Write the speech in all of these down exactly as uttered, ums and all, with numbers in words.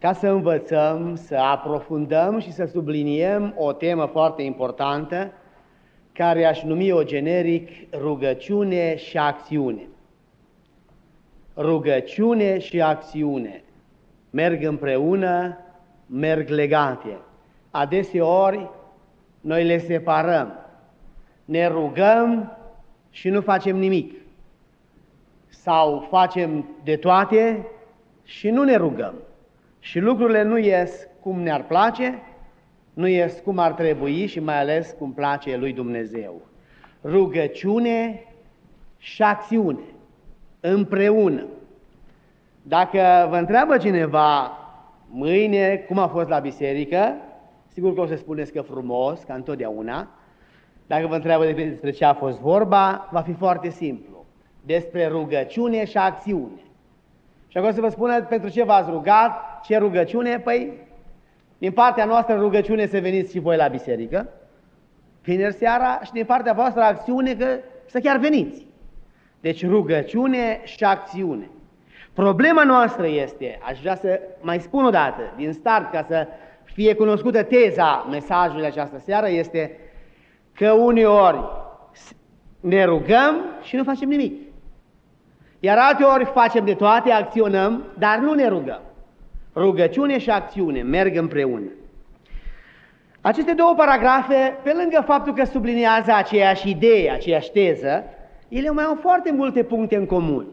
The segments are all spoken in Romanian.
ca să învățăm, să aprofundăm și să subliniem o temă foarte importantă, care aș numi-o generic rugăciune și acțiune. Rugăciune și acțiune merg împreună, merg legate. Adeseori noi le separăm. Ne rugăm și nu facem nimic. Sau facem de toate și nu ne rugăm. Și lucrurile nu ies cum ne-ar place, nu ies cum ar trebui și mai ales cum place lui Dumnezeu. Rugăciune și acțiune împreună. Dacă vă întreabă cineva mâine cum a fost la biserică, sigur că o să spuneți că frumos, ca întotdeauna. Dacă vă întreabă despre ce a fost vorba, va fi foarte simplu. Despre rugăciune și acțiune. Și acum să vă spună pentru ce v-ați rugat, ce rugăciune? Păi, din partea noastră rugăciune să veniți și voi la biserică, vineri seara, și din partea voastră acțiune că să chiar veniți. Deci rugăciune și acțiune. Problema noastră este, aș vrea să mai spun o dată, din start, ca să fie cunoscută teza mesajului această seară, este că uneori ne rugăm și nu facem nimic. Iar alteori facem de toate, acționăm, dar nu ne rugăm. Rugăciune și acțiune merg împreună. Aceste două paragrafe, pe lângă faptul că subliniază aceeași idee, aceeași teză, ele mai au foarte multe puncte în comun.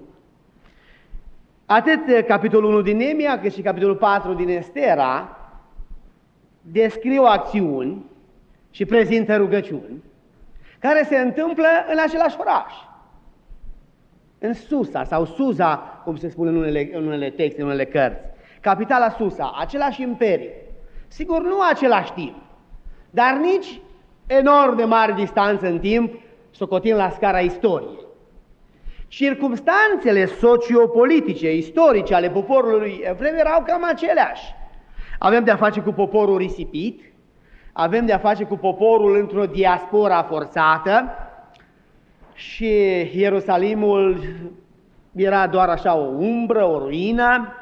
Atât capitolul unu din Neemia, cât și capitolul patru din Estera descriu acțiuni și prezintă rugăciuni care se întâmplă în același oraș. În Susa sau Susa, cum se spune în unele, în unele texte, în unele cărți. Capitala Susa, același imperiu. Sigur, nu același timp, dar nici enorm de mare distanță în timp, socotim la scara istoriei. Circumstanțele sociopolitice, istorice ale poporului evreu erau cam aceleași. Avem de-a face cu poporul risipit, avem de-a face cu poporul într-o diaspora forțată și Ierusalimul era doar așa o umbră, o ruină.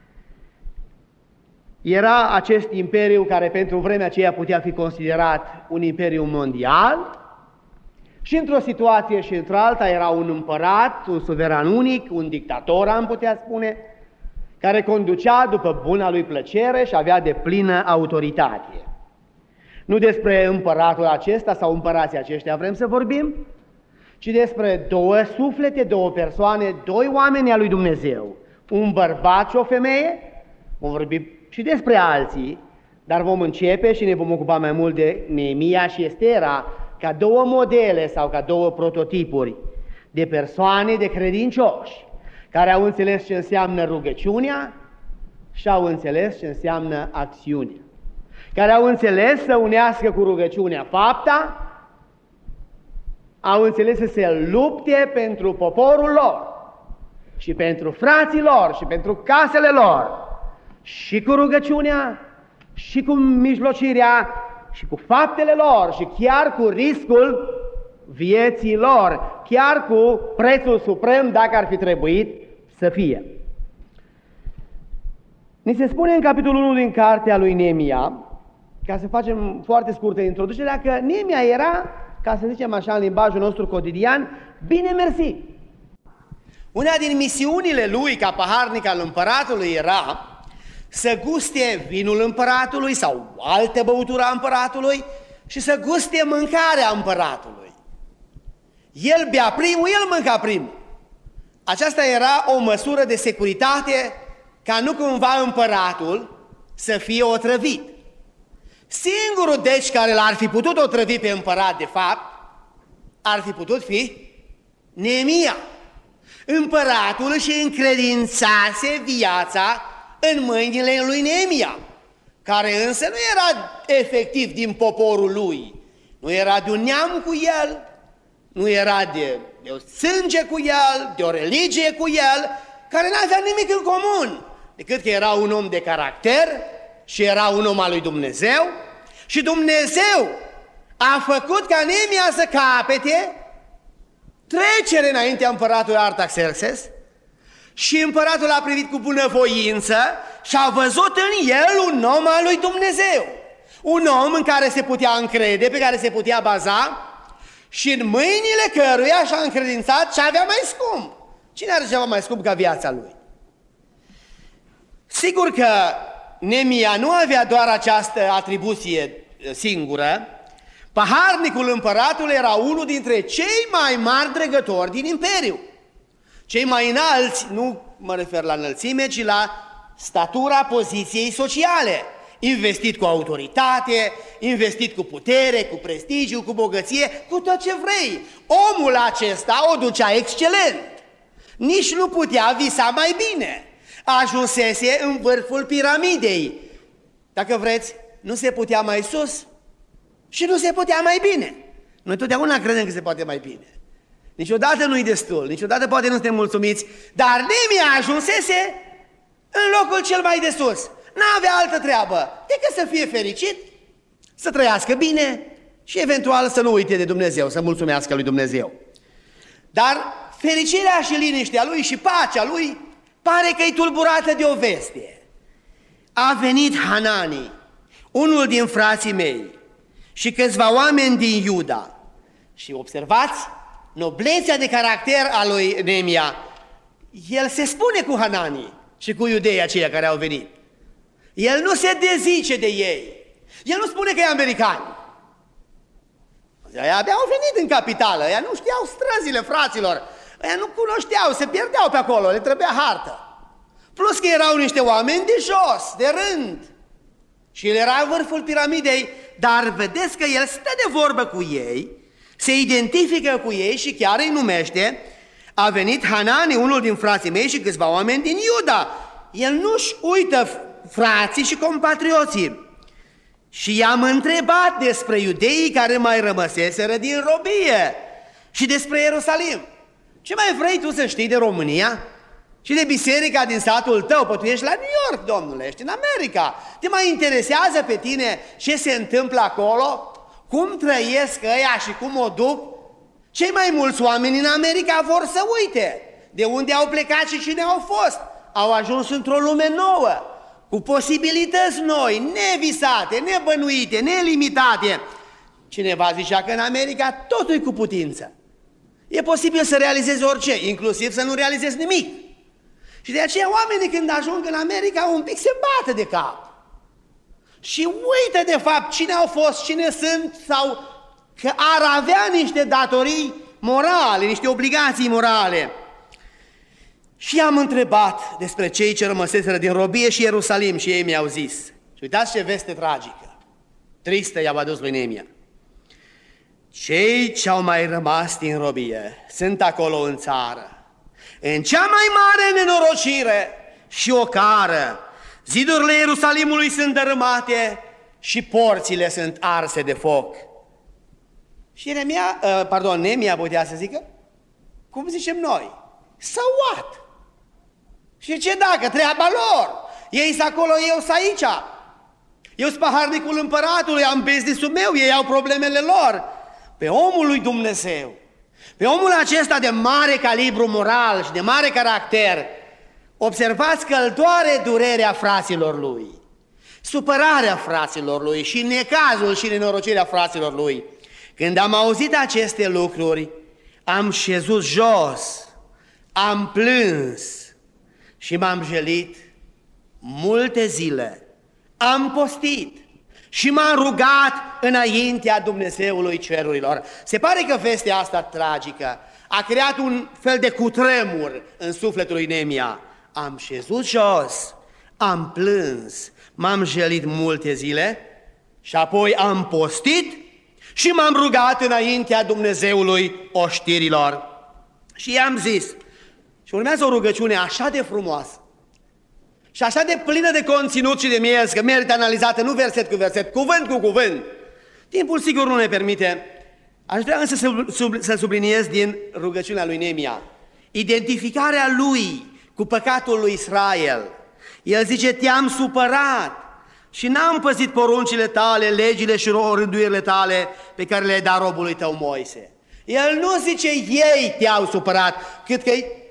Era acest imperiu care pentru vremea aceea putea fi considerat un imperiu mondial și într-o situație și într-alta era un împărat, un suveran unic, un dictator, am putea spune, care conducea după buna lui plăcere și avea de plină autoritate. Nu despre împăratul acesta sau împărații aceștia vrem să vorbim, ci despre două suflete, două persoane, doi oameni al lui Dumnezeu, un bărbat și o femeie. Vom vorbi și despre alții, dar vom începe și ne vom ocupa mai mult de Neemia și Estera, ca două modele sau ca două prototipuri de persoane, de credincioși, care au înțeles ce înseamnă rugăciunea și au înțeles ce înseamnă acțiunea, care au înțeles să unească cu rugăciunea fapta, au înțeles să se lupte pentru poporul lor și pentru frații lor și pentru casele lor, și cu rugăciunea și cu mijlocirea și cu faptele lor și chiar cu riscul vieții lor, chiar cu prețul suprem dacă ar fi trebuit să fie. Ni se spune în capitolul unu din cartea lui Neemia, ca să facem foarte scurtă introducerea, că Neemia era, ca să zicem așa în limbajul nostru cotidian, bine mersi. Una din misiunile lui ca paharnic al împăratului era să guste vinul împăratului sau altă băutură a împăratului și să guste mâncarea împăratului. El bea primul, el mânca primul. Aceasta era o măsură de securitate ca nu cumva împăratul să fie otrăvit. Singurul deci care l-ar fi putut otrăvi pe împărat de fapt ar fi putut fi Neemia. Împăratul își încredințase viața în mâinile lui Neemia, care însă nu era efectiv din poporul lui, nu era de un neam cu el, nu era de, de o sânge cu el, de o religie cu el, care n-avea nimic în comun, decât că era un om de caracter și era un om al lui Dumnezeu și Dumnezeu a făcut ca Neemia să capete trecere înaintea împăratului Artaxerxes Și împăratul a privit cu bunăvoință și a văzut în el un om al lui Dumnezeu. Un om în care se putea încrede, pe care se putea baza și în mâinile căruia și-a încredințat ce avea mai scump. Cine are ceva mai scump ca viața lui? Sigur că Neemia nu avea doar această atribuție singură. Paharnicul împăratului era unul dintre cei mai mari dregători din imperiu. Cei mai înalți, nu mă refer la înălțime, ci la statura poziției sociale. Investit cu autoritate, investit cu putere, cu prestigiu, cu bogăție, cu tot ce vrei. Omul acesta o ducea excelent. Nici nu putea visa mai bine. Ajunsese în vârful piramidei. Dacă vreți, nu se putea mai sus și nu se putea mai bine. Noi totdeauna credem că se poate mai bine. Niciodată nu-i destul, niciodată poate nu suntem mulțumiți, dar Neemia ajunsese în locul cel mai de sus. N-avea altă treabă decât să fie fericit, să trăiască bine și eventual să nu uite de Dumnezeu, să mulțumească lui Dumnezeu. Dar fericirea și liniștea lui și pacea lui pare că e tulburată de o veste. A venit Hanani, unul din frații mei, și câțiva oameni din Iuda. Și observați noblețea de caracter a lui Neemia. El se spune cu Hanani și cu iudeii aceia care au venit. El nu se dezice de ei. El nu spune că e american. Ei abia au venit în capitală, ei nu știau străzile, fraților. Ei nu cunoșteau, se pierdeau pe acolo, le trebuia hartă. Plus că erau niște oameni de jos, de rând. Și el era în vârful piramidei, dar vedeți că el stă de vorbă cu ei, se identifică cu ei și chiar îi numește. A venit Hanani, unul din frații mei și câțiva oameni din Iuda. El nu-și uită frații și compatrioții. Și i-am întrebat despre iudeii care mai rămăseseră din robie și despre Ierusalim. Ce mai vrei tu să știi de România și de biserica din satul tău? Păi tu ești la New York, domnule, ești în America. Te mai interesează pe tine ce se întâmplă acolo? Cum trăiesc ăia și cum o duc? Cei mai mulți oameni în America vor să uite de unde au plecat și cine au fost. Au ajuns într-o lume nouă, cu posibilități noi, nevisate, nebănuite, nelimitate. Cineva zicea că în America totul e cu putință. E posibil să realizezi orice, inclusiv să nu realizezi nimic. Și de aceea oamenii când ajung în America un pic se bată de cap. Și uită de fapt cine au fost, cine sunt sau că ar avea niște datorii morale, niște obligații morale. Și am întrebat despre cei ce rămăseseră din robie și Ierusalim și ei mi-au zis. Și uitați ce veste tragică, tristă i-au adus lui Neemia. Cei ce au mai rămas din robie sunt acolo în țară, în cea mai mare nenorocire și ocară. Zidurile Ierusalimului sunt dărâmate și porțile sunt arse de foc. Și Ieremia, uh, pardon, Neemia putea să zică, cum zicem noi, so what? Și ce dacă, treaba lor, ei sunt acolo, eu sunt aici. Eu sunt paharnicul împăratului, am business-ul meu, ei au problemele lor. Pe omul lui Dumnezeu, pe omul acesta de mare calibru moral și de mare caracter, observați că îl doare durerea fraților lui, supărarea fraților lui și necazul și nenorocirea fraților lui. Când am auzit aceste lucruri, am șezut jos, am plâns și m-am jelit multe zile, am postit și m-am rugat înaintea Dumnezeului cerurilor. Se pare că vestea asta tragică a creat un fel de cutremur în sufletul lui Neemia. Am șezut jos, am plâns, m-am jelit multe zile și apoi am postit și m-am rugat înaintea Dumnezeului oștirilor. Și i-am zis, și urmează o rugăciune așa de frumoasă și așa de plină de conținut și de miez, că merită analizată nu verset cu verset, cuvânt cu cuvânt. Timpul sigur nu ne permite. Aș vrea însă să, sub, să subliniez din rugăciunea lui Neemia identificarea lui cu păcatul lui Israel. El zice, te-am supărat și n-am păzit poruncile tale, legile și rânduirile tale pe care le-ai dat robului tău Moise. El nu zice ei te-au supărat, cât că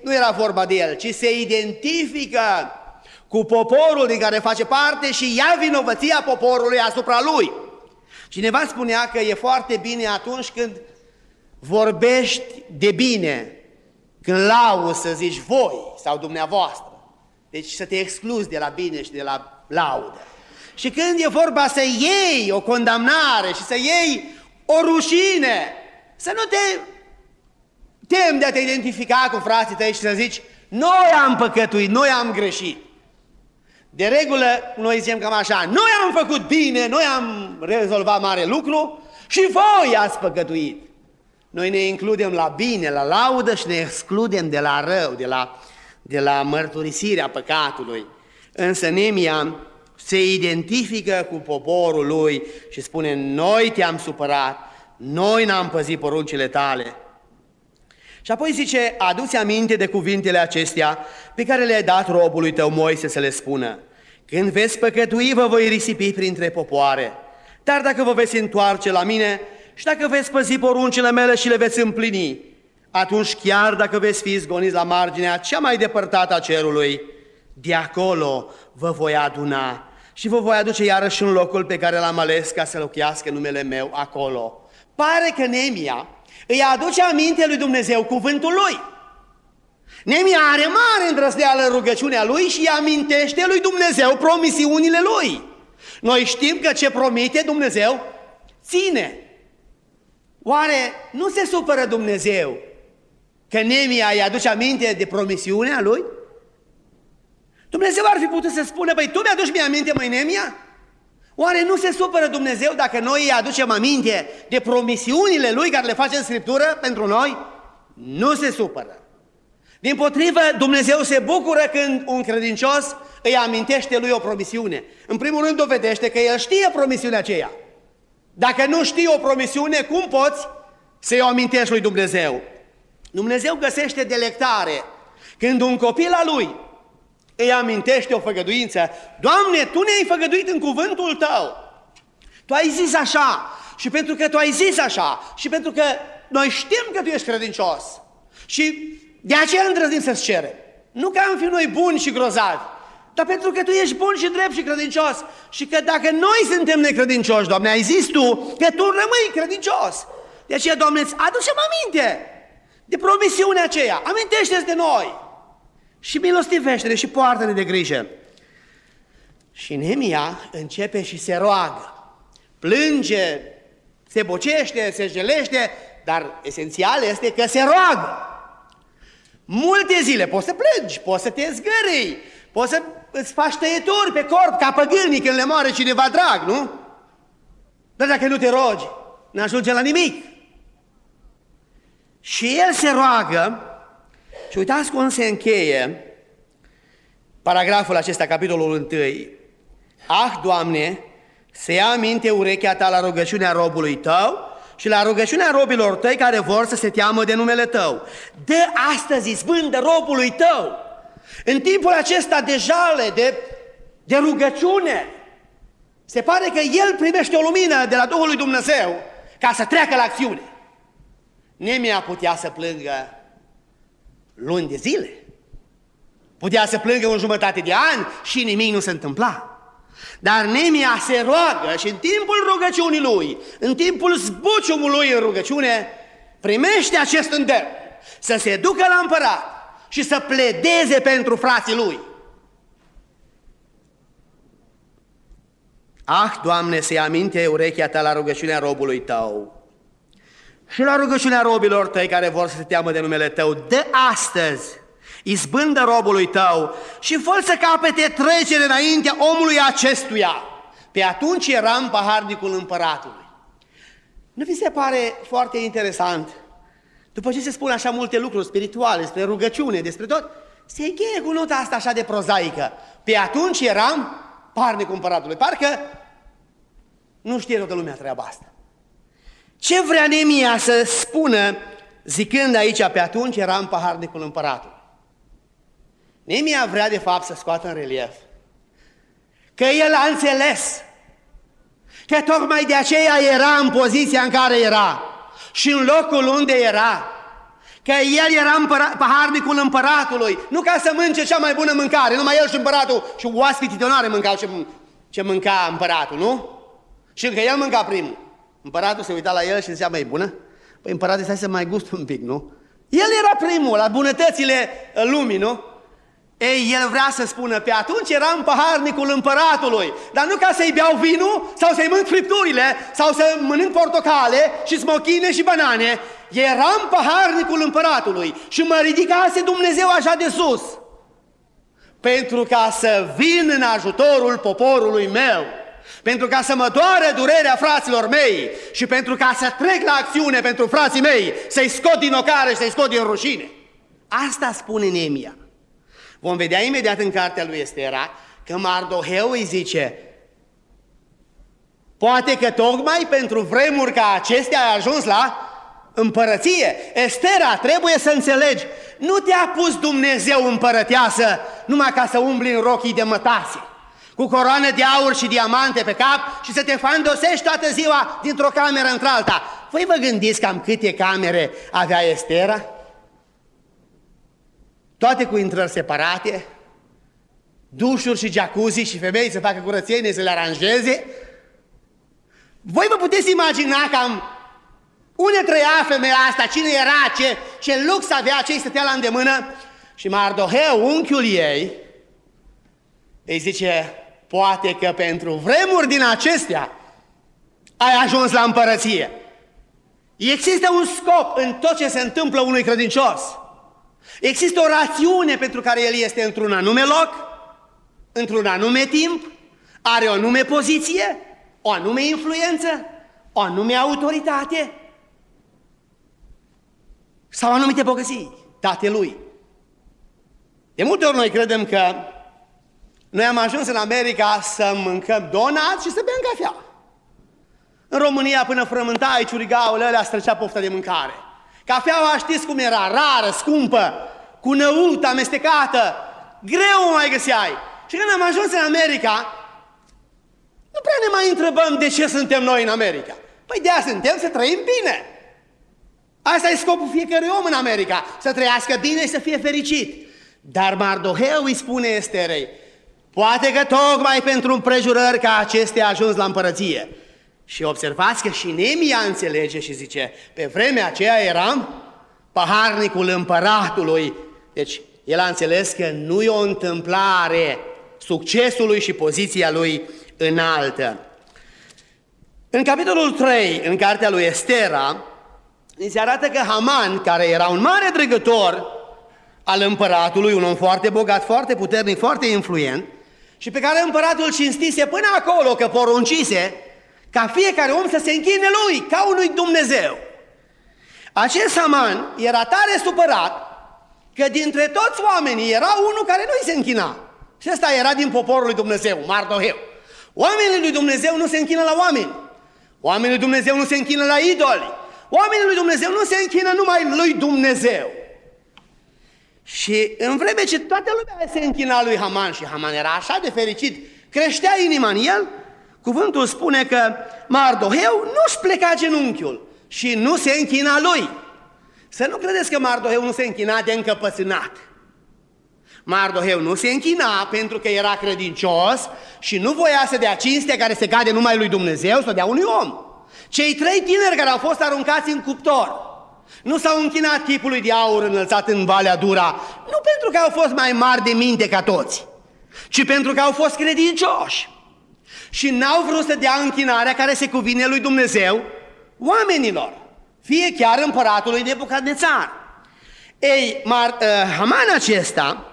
nu era vorba de el, ci se identifică cu poporul din care face parte și ia vinovăția poporului asupra lui. Cineva spunea că e foarte bine atunci când vorbești de bine, când lauzi să zici voi sau dumneavoastră. Deci să te excluzi de la bine și de la laudă. Și când e vorba să iei o condamnare și să iei o rușine, să nu te temi de a te identifica cu frații tăi și să zici noi am păcătuit, noi am greșit. De regulă, noi zicem cam așa, noi am făcut bine, noi am rezolvat mare lucru și voi ați păcătuit. Noi ne includem la bine, la laudă și ne excludem de la rău, de la, de la mărturisirea păcatului. Însă Neemia se identifică cu poporul lui și spune, noi te-am supărat, noi n-am păzit poruncile tale. Și apoi zice, adu-ți aminte de cuvintele acestea pe care le-ai dat robului tău Moise să le spună. Când veți păcătui, vă voi risipi printre popoare. Dar dacă vă veți întoarce la mine și dacă veți păzi poruncile mele și le veți împlini, atunci chiar dacă veți fi izgoniți la marginea cea mai depărtată a cerului, de acolo vă voi aduna și vă voi aduce iarăși în locul pe care l-am ales ca să locuiască numele meu acolo. Pare că Neemia îi aduce aminte lui Dumnezeu cuvântul lui. Neemia are mare îndrăzneală în rugăciunea lui și îi amintește lui Dumnezeu promisiunile lui. Noi știm că ce promite Dumnezeu ține. Oare nu se supără Dumnezeu că Neemia îi aduce aminte de promisiunea lui? Dumnezeu ar fi putut să spună, băi, tu mi-aduci mie aminte, măi, Neemia? Oare nu se supără Dumnezeu dacă noi îi aducem aminte de promisiunile lui care le face în Scriptură pentru noi? Nu se supără. Dimpotrivă, Dumnezeu se bucură când un credincios îi amintește lui o promisiune. În primul rând dovedește că el știe promisiunea aceea. Dacă nu știi o promisiune, cum poți să-i o amintești lui Dumnezeu? Dumnezeu găsește delectare când un copil al lui îi amintește o făgăduință. Doamne, Tu ne-ai făgăduit în cuvântul Tău. Tu ai zis așa și pentru că Tu ai zis așa și pentru că noi știm că Tu ești credincios și de aceea îndrăznim să-ți cerem. Nu că am fi noi buni și grozavi, dar pentru că Tu ești bun și drept și credincios și că dacă noi suntem necredincioși, Doamne, ai zis Tu că Tu rămâi credincios. De aceea, Doamne, îți aducem aminte de promisiunea aceea. Amintește-ți de noi și milostivește-ne și poartă-ne de grijă. Și Neemia începe și se roagă, plânge, se bocește, se jelește, dar esențial este că se roagă. Multe zile poți să plângi, poți să te zgârii, poți să îți faci tăieturi pe corp ca păgânii când le moare cineva drag, nu? Dar dacă nu te rogi, n-ajunge la nimic. Și el se roagă și uitați cum se încheie paragraful acesta, capitolul unu. Ah, Doamne, să ia aminte urechea Ta la rugăciunea robului Tău și la rugăciunea robilor Tăi care vor să se teamă de numele Tău. Dă astăzi izbândă robului Tău. În timpul acesta de jale, de, de rugăciune, se pare că el primește o lumină de la Duhul lui Dumnezeu ca să treacă la acțiune. Neemia putea să plângă luni de zile, putea să plângă o jumătate de ani și nimic nu se întâmpla. Dar Neemia se roagă și în timpul rugăciunii lui, în timpul zbuciumului în rugăciune, primește acest îndemn să se ducă la împărat și să pledeze pentru frații lui. Ah, Doamne, să-i aminte urechea Ta la rugăciunea robului Tău și la rugăciunea robilor Tăi care vor să se teamă de numele Tău. Dă astăzi izbândă robului Tău și fă să capete trecere înaintea omului acestuia. Pe atunci eram paharnicul împăratului. Nu vi se pare foarte interesant? După ce se spun așa multe lucruri spirituale, despre rugăciune, despre tot, se încheie cu nota asta așa de prozaică. Pe atunci eram paharnicul împăratului. Parcă nu știe toată lumea treaba asta. Ce vrea Neemia să spună zicând aici, pe atunci eram paharnicul împăratului? Neemia vrea de fapt să scoată în relief că el a înțeles că tocmai de aceea era în poziția în care era și în locul unde era, că el era împăra- paharnicul împăratului, nu ca să mânce cea mai bună mâncare, numai el și împăratul și oaspeții de onoare mâncau ce, ce mânca împăratul, nu? Și încă el mânca primul. Împăratul se uita la el și zicea, mai bună? Păi împăratul, stai să mai gust un pic, nu? El era primul la bunătățile lumii, nu? Ei, el vrea să spună, pe atunci eram paharnicul împăratului, dar nu ca să-i beau vinul sau să-i mănânc fripturile sau să mănânc portocale și smochine și banane. Eram paharnicul împăratului și mă ridicase Dumnezeu așa de sus pentru ca să vin în ajutorul poporului meu, pentru ca să mă doară durerea fraților mei și pentru ca să trec la acțiune pentru frații mei, să-i scot din ocare și să-i scot din rușine. Asta spune Neemia. Vom vedea imediat în cartea lui Estera că Mardoheu îi zice, poate că tocmai pentru vremuri ca acestea ai ajuns la împărăție. Estera, trebuie să înțelegi, nu te-a pus Dumnezeu împărăteasă numai ca să umbli în rochii de mătase, cu coroană de aur și diamante pe cap și să te fandosești toată ziua dintr-o cameră într-alta. Voi vă gândiți cam câte camere avea Estera? Toate cu intrări separate, dușuri și jacuzzi și femei să facă curățenie, să le aranjeze. Voi vă puteți imagina cam unde trăia femeia asta, cine era, ce, ce lux avea, ce îi stătea la îndemână. Și Mardoheu, unchiul ei, îi zice, poate că pentru vremuri din acestea ai ajuns la împărăție. Există un scop în tot ce se întâmplă unui credincios. Există o rațiune pentru care el este într-un anume loc, într-un anume timp, are o anume poziție, o anume influență, o anume autoritate sau anumite bogății, tatălui. De multe ori noi credem că noi am ajuns în America să mâncăm donuts și să bem cafea. În România, până frământai ciurigaul ălea, străcea pofta de mâncare. Cafeaua, știți cum era, rară, scumpă, cu năută amestecată, greu o mai găseai. Și când am ajuns în America, nu prea ne mai întrebăm de ce suntem noi în America. Păi de-aia suntem să trăim bine. Asta e scopul fiecărui om în America, să trăiască bine și să fie fericit. Dar Mardoheu îi spune Esterei, poate că tocmai pentru împrejurări ca acestea a ajuns la împărăție. Și observați că și Neemia înțelege și zice, pe vremea aceea eram paharnicul împăratului. Deci el a înțeles că nu e o întâmplare succesului și poziția lui înaltă. În capitolul trei, în cartea lui Estera, ni se arată că Haman, care era un mare dregător al împăratului, un om foarte bogat, foarte puternic, foarte influent, și pe care împăratul cinstise până acolo că poruncise ca fiecare om să se închine lui, ca unui Dumnezeu. Acest Haman era tare supărat că dintre toți oamenii era unul care nu-i se închina. Și ăsta era din poporul lui Dumnezeu, Mardoheu. Oamenii lui Dumnezeu nu se închină la oameni. Oamenii lui Dumnezeu nu se închină la idoli. Oamenii lui Dumnezeu nu se închină numai lui Dumnezeu. Și în vreme ce toată lumea se închina lui Haman și Haman era așa de fericit, creștea inima în el, cuvântul spune că Mardoheu nu-și pleca genunchiul și nu se închina lui. Să nu credeți că Mardoheu nu se închina de încăpățânat. Mardoheu nu se închina pentru că era credincios și nu voia să dea cinstea care se cade numai lui Dumnezeu, să dea unui om. Cei trei tineri care au fost aruncați în cuptor nu s-au închinat chipului de aur înălțat în Valea Dura, nu pentru că au fost mai mari de minte ca toți, ci pentru că au fost credincioși. Și n-au vrut să dea închinarea care se cuvine lui Dumnezeu oamenilor, fie chiar împăratului Nebucadnețar. Ei, Mar, uh, Haman acesta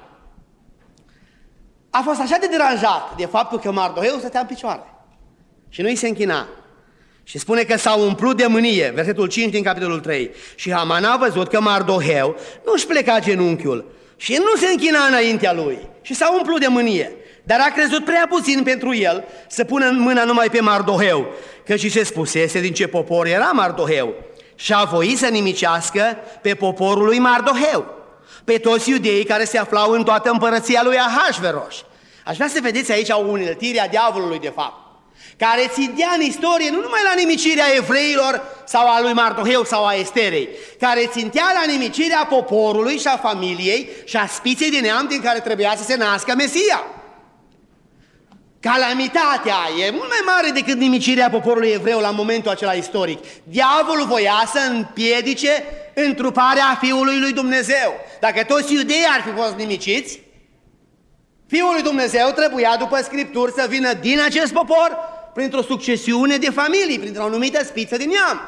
a fost așa de deranjat de faptul că Mardoheu stătea în picioare și nu-i se închina. Și spune că s-au umplut de mânie, versetul cinci din capitolul trei. Și Haman a văzut că Mardoheu nu-și pleca genunchiul și nu se închina înaintea lui și s-a umplut de mânie. Dar a crezut prea puțin pentru el să pună mâna numai pe Mardoheu, căci se spusese din ce popor era Mardoheu. Și a voit să nimicească pe poporul lui Mardoheu, pe toți iudeii care se aflau în toată împărăția lui Ahasveros. Aș vrea să vedeți aici o uneltire a diavolului de fapt. care țintea în istorie nu numai la nimicirea evreilor sau a lui Mardoheu sau a Esterei, care țintea la nimicirea poporului și a familiei și a spiței de neam din care trebuia să se nască Mesia. Calamitatea e mult mai mare decât nimicirea poporului evreu la momentul acela istoric. Diavolul voia să împiedice întruparea Fiului lui Dumnezeu. Dacă toți iudeii ar fi fost nimiciți, Fiul lui Dumnezeu trebuia după Scripturi să vină din acest popor printr-o succesiune de familii, printr-o anumită spiță de neam.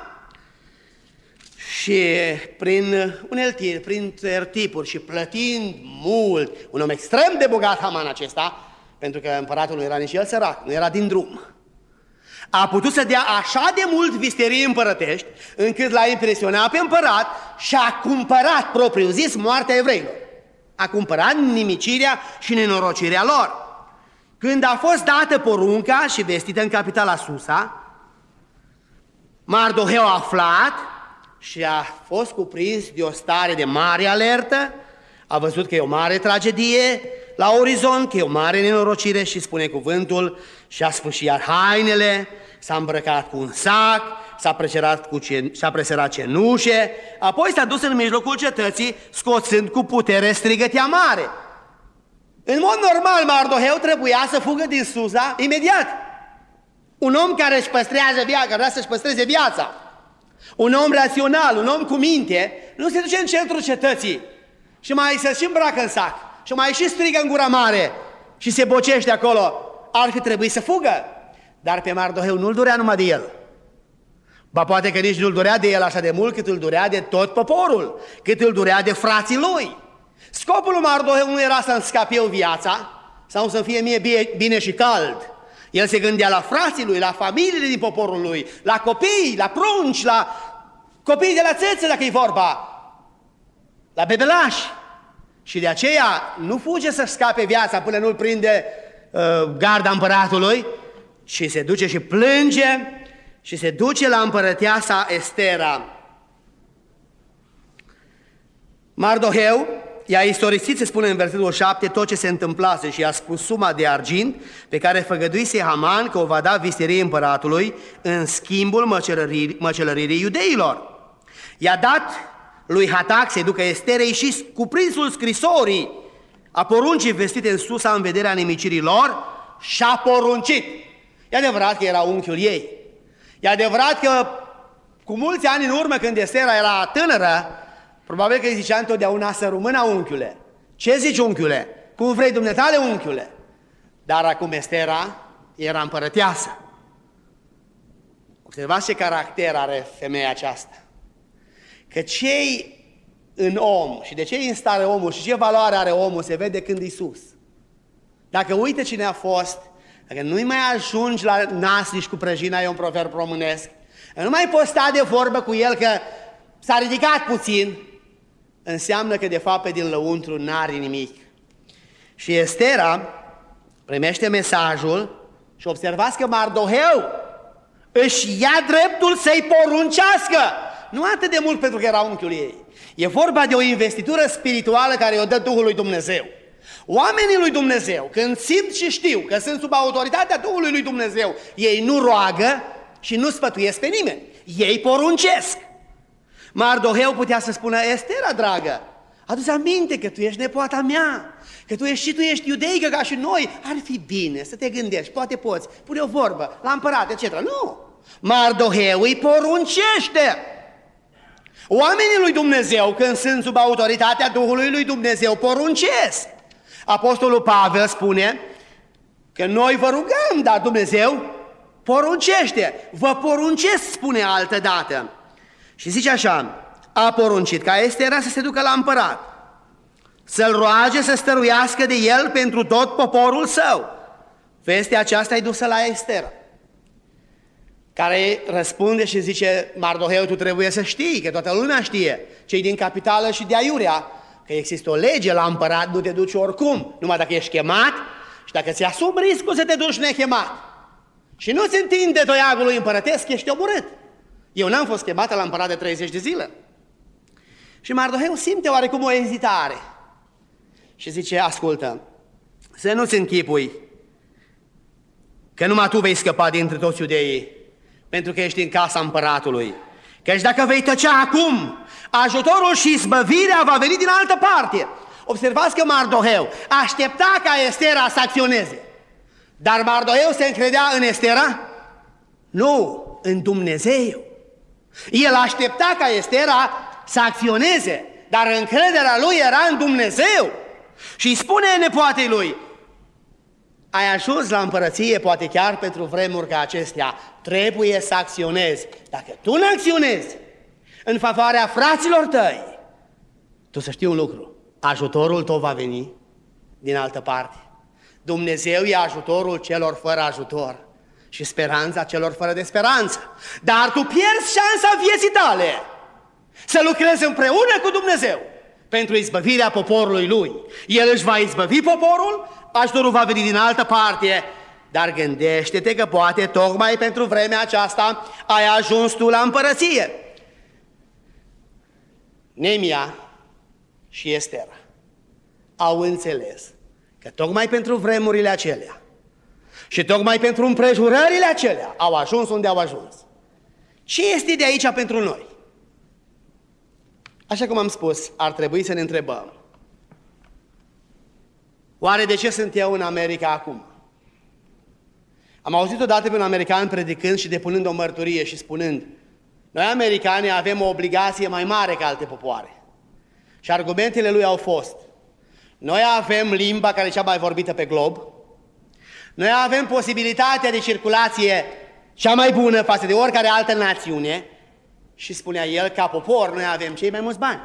Și prin uneltiri, prin tertipuri și plătind mult, un om extrem de bogat Haman acesta, pentru că împăratul nu era nici el sărac, nu era din drum, a putut să dea așa de mult visterii împărătești, încât l-a impresionat pe împărat și a cumpărat, propriu zis, moartea evreilor. A cumpărat nimicirea și nenorocirea lor. Când a fost dată porunca și vestită în capitala Susa, Mardoheu a aflat și a fost cuprins de o stare de mare alertă, a văzut că e o mare tragedie la orizont, că e o mare nenorocire și spune cuvântul, și-a sfâșiat hainele, s-a îmbrăcat cu un sac, s-a preserat, cu cen s-a preserat cenușe, apoi s-a dus în mijlocul cetății, scoțând cu putere strigătea mare. În mod normal, Mardoheu trebuia să fugă din Susa imediat. Un om care își păstrează viața, care vrea să-și păstreze viața, un om rațional, un om cu minte, nu se duce în centrul cetății și mai se-și îmbracă în sac și mai și strigă în gura mare și se bocește acolo. Ar fi trebuit să fugă, dar pe Mardoheu nu-l durea numai de el. Ba poate că nici nu-l durea de el așa de mult cât îl durea de tot poporul, cât îl durea de frații lui. Scopul lui Mardoheu nu era să-mi scap eu viața sau să fie mie bine și cald. El se gândea la frații lui, la familiile din poporul lui, la copii, la prunci, la copii de la țeță, dacă e vorba, la bebelași. Și de aceea nu fuge să-și scape viața până nu-l prinde uh, garda împăratului, ci se duce și plânge și se duce la împărăteasa Estera. Mardoheu i-a istorisit, se spune în versetul șapte, tot ce se întâmplase și i-a spus suma de argint pe care făgăduise Haman că o va da visterie împăratului în schimbul măcelăririi, măcelăririi iudeilor. I-a dat lui Hatac să-i ducă Esterei și cuprinsul scrisorii a poruncii vestite în Susa în vederea nimicirii lor și-a poruncit. E adevărat că era unchiul ei. E adevărat că cu mulți ani în urmă, când Estera era tânără, probabil că îi zicea întotdeauna să rămână unchiule. Ce zici, unchiule? Cum vrei dumneatale, unchiule? Dar acum Estera era împărăteasă. Observați ce caracter are femeia aceasta. Că ce-i în om și de ce e în stare omul și ce valoare are omul se vede când e sus. Dacă uite cine a fost, dacă nu-i mai ajungi la nas nici cu prăjina, e un proverb românesc, nu mai poți sta de vorbă cu el că s-a ridicat puțin, înseamnă că de fapt pe din lăuntru n-are nimic. Și Estera primește mesajul și observați că Mardoheu își ia dreptul să-i poruncească. Nu atât de mult pentru că era unchiul ei. E vorba de o investitură spirituală care o dă Duhul lui Dumnezeu. Oamenii lui Dumnezeu, când simt și știu că sunt sub autoritatea Duhului lui Dumnezeu, ei nu roagă și nu sfătuiesc pe nimeni. Ei poruncesc. Mardoheu putea să spună, Estera, dragă, adu-ți aminte că tu ești nepoata mea, că tu ești și tu ești iudeică ca și noi, ar fi bine să te gândești, poate poți, pune o vorbă la împărat, et cetera. Nu! Mardoheu îi poruncește. Oamenii lui Dumnezeu, când sunt sub autoritatea Duhului lui Dumnezeu, poruncesc. Apostolul Pavel spune că noi vă rugăm, dar Dumnezeu poruncește. Vă poruncesc, spune altă dată. Și zice așa, a poruncit ca Estera să se ducă la împărat, să-l roage să stăruiască de el pentru tot poporul său. Vestea aceasta e dusă la Estera, care răspunde și zice, Mardoheu, tu trebuie să știi, că toată lumea știe, cei din capitală și de aiurea, că există o lege la împărat, nu te duci oricum, numai dacă ești chemat și dacă ți asumi riscul să te duci nechemat. Și nu se întinde toiagul lui împărătesc, ești omorât. Eu n-am fost chemată la împărat de treizeci de zile. Și Mardoheu simte oarecum o ezitare și zice, ascultă, să nu-ți închipui că numai tu vei scăpa dintre toți iudeii, pentru că ești în casa împăratului. Căci dacă vei tăcea acum, ajutorul și izbăvirea va veni din altă parte. Observați că Mardoheu aștepta ca Estera să acționeze. Dar Mardoheu se încredea în Estera? Nu, în Dumnezeu. El aștepta ca Estera să acționeze, dar încrederea lui era în Dumnezeu. Și spune nepoatei lui: ai ajuns la împărăție, poate chiar pentru vremuri ca acestea, trebuie să acționezi. Dacă tu nu acționezi în favoarea fraților tăi, tu să știi un lucru: ajutorul tău va veni din altă parte. Dumnezeu e ajutorul celor fără ajutor și speranța celor fără de speranță. Dar tu pierzi șansa vieții tale să lucrezi împreună cu Dumnezeu pentru izbăvirea poporului Lui. El își va izbăvi poporul, ajutorul va veni din altă parte, dar gândește-te că poate tocmai pentru vremea aceasta ai ajuns tu la împărăție. Neemia și Estera au înțeles că tocmai pentru vremurile acelea și tocmai pentru împrejurările acelea au ajuns unde au ajuns. Ce este de aici pentru noi? Așa cum am spus, ar trebui să ne întrebăm: oare de ce sunt eu în America acum? Am auzit odată pe un american predicând și depunând o mărturie și spunând: noi americani avem o obligație mai mare ca alte popoare. Și argumentele lui au fost: noi avem limba care e cea mai vorbită pe glob, noi avem posibilitatea de circulație cea mai bună față de oricare altă națiune și, spunea el, ca popor noi avem cei mai mulți bani.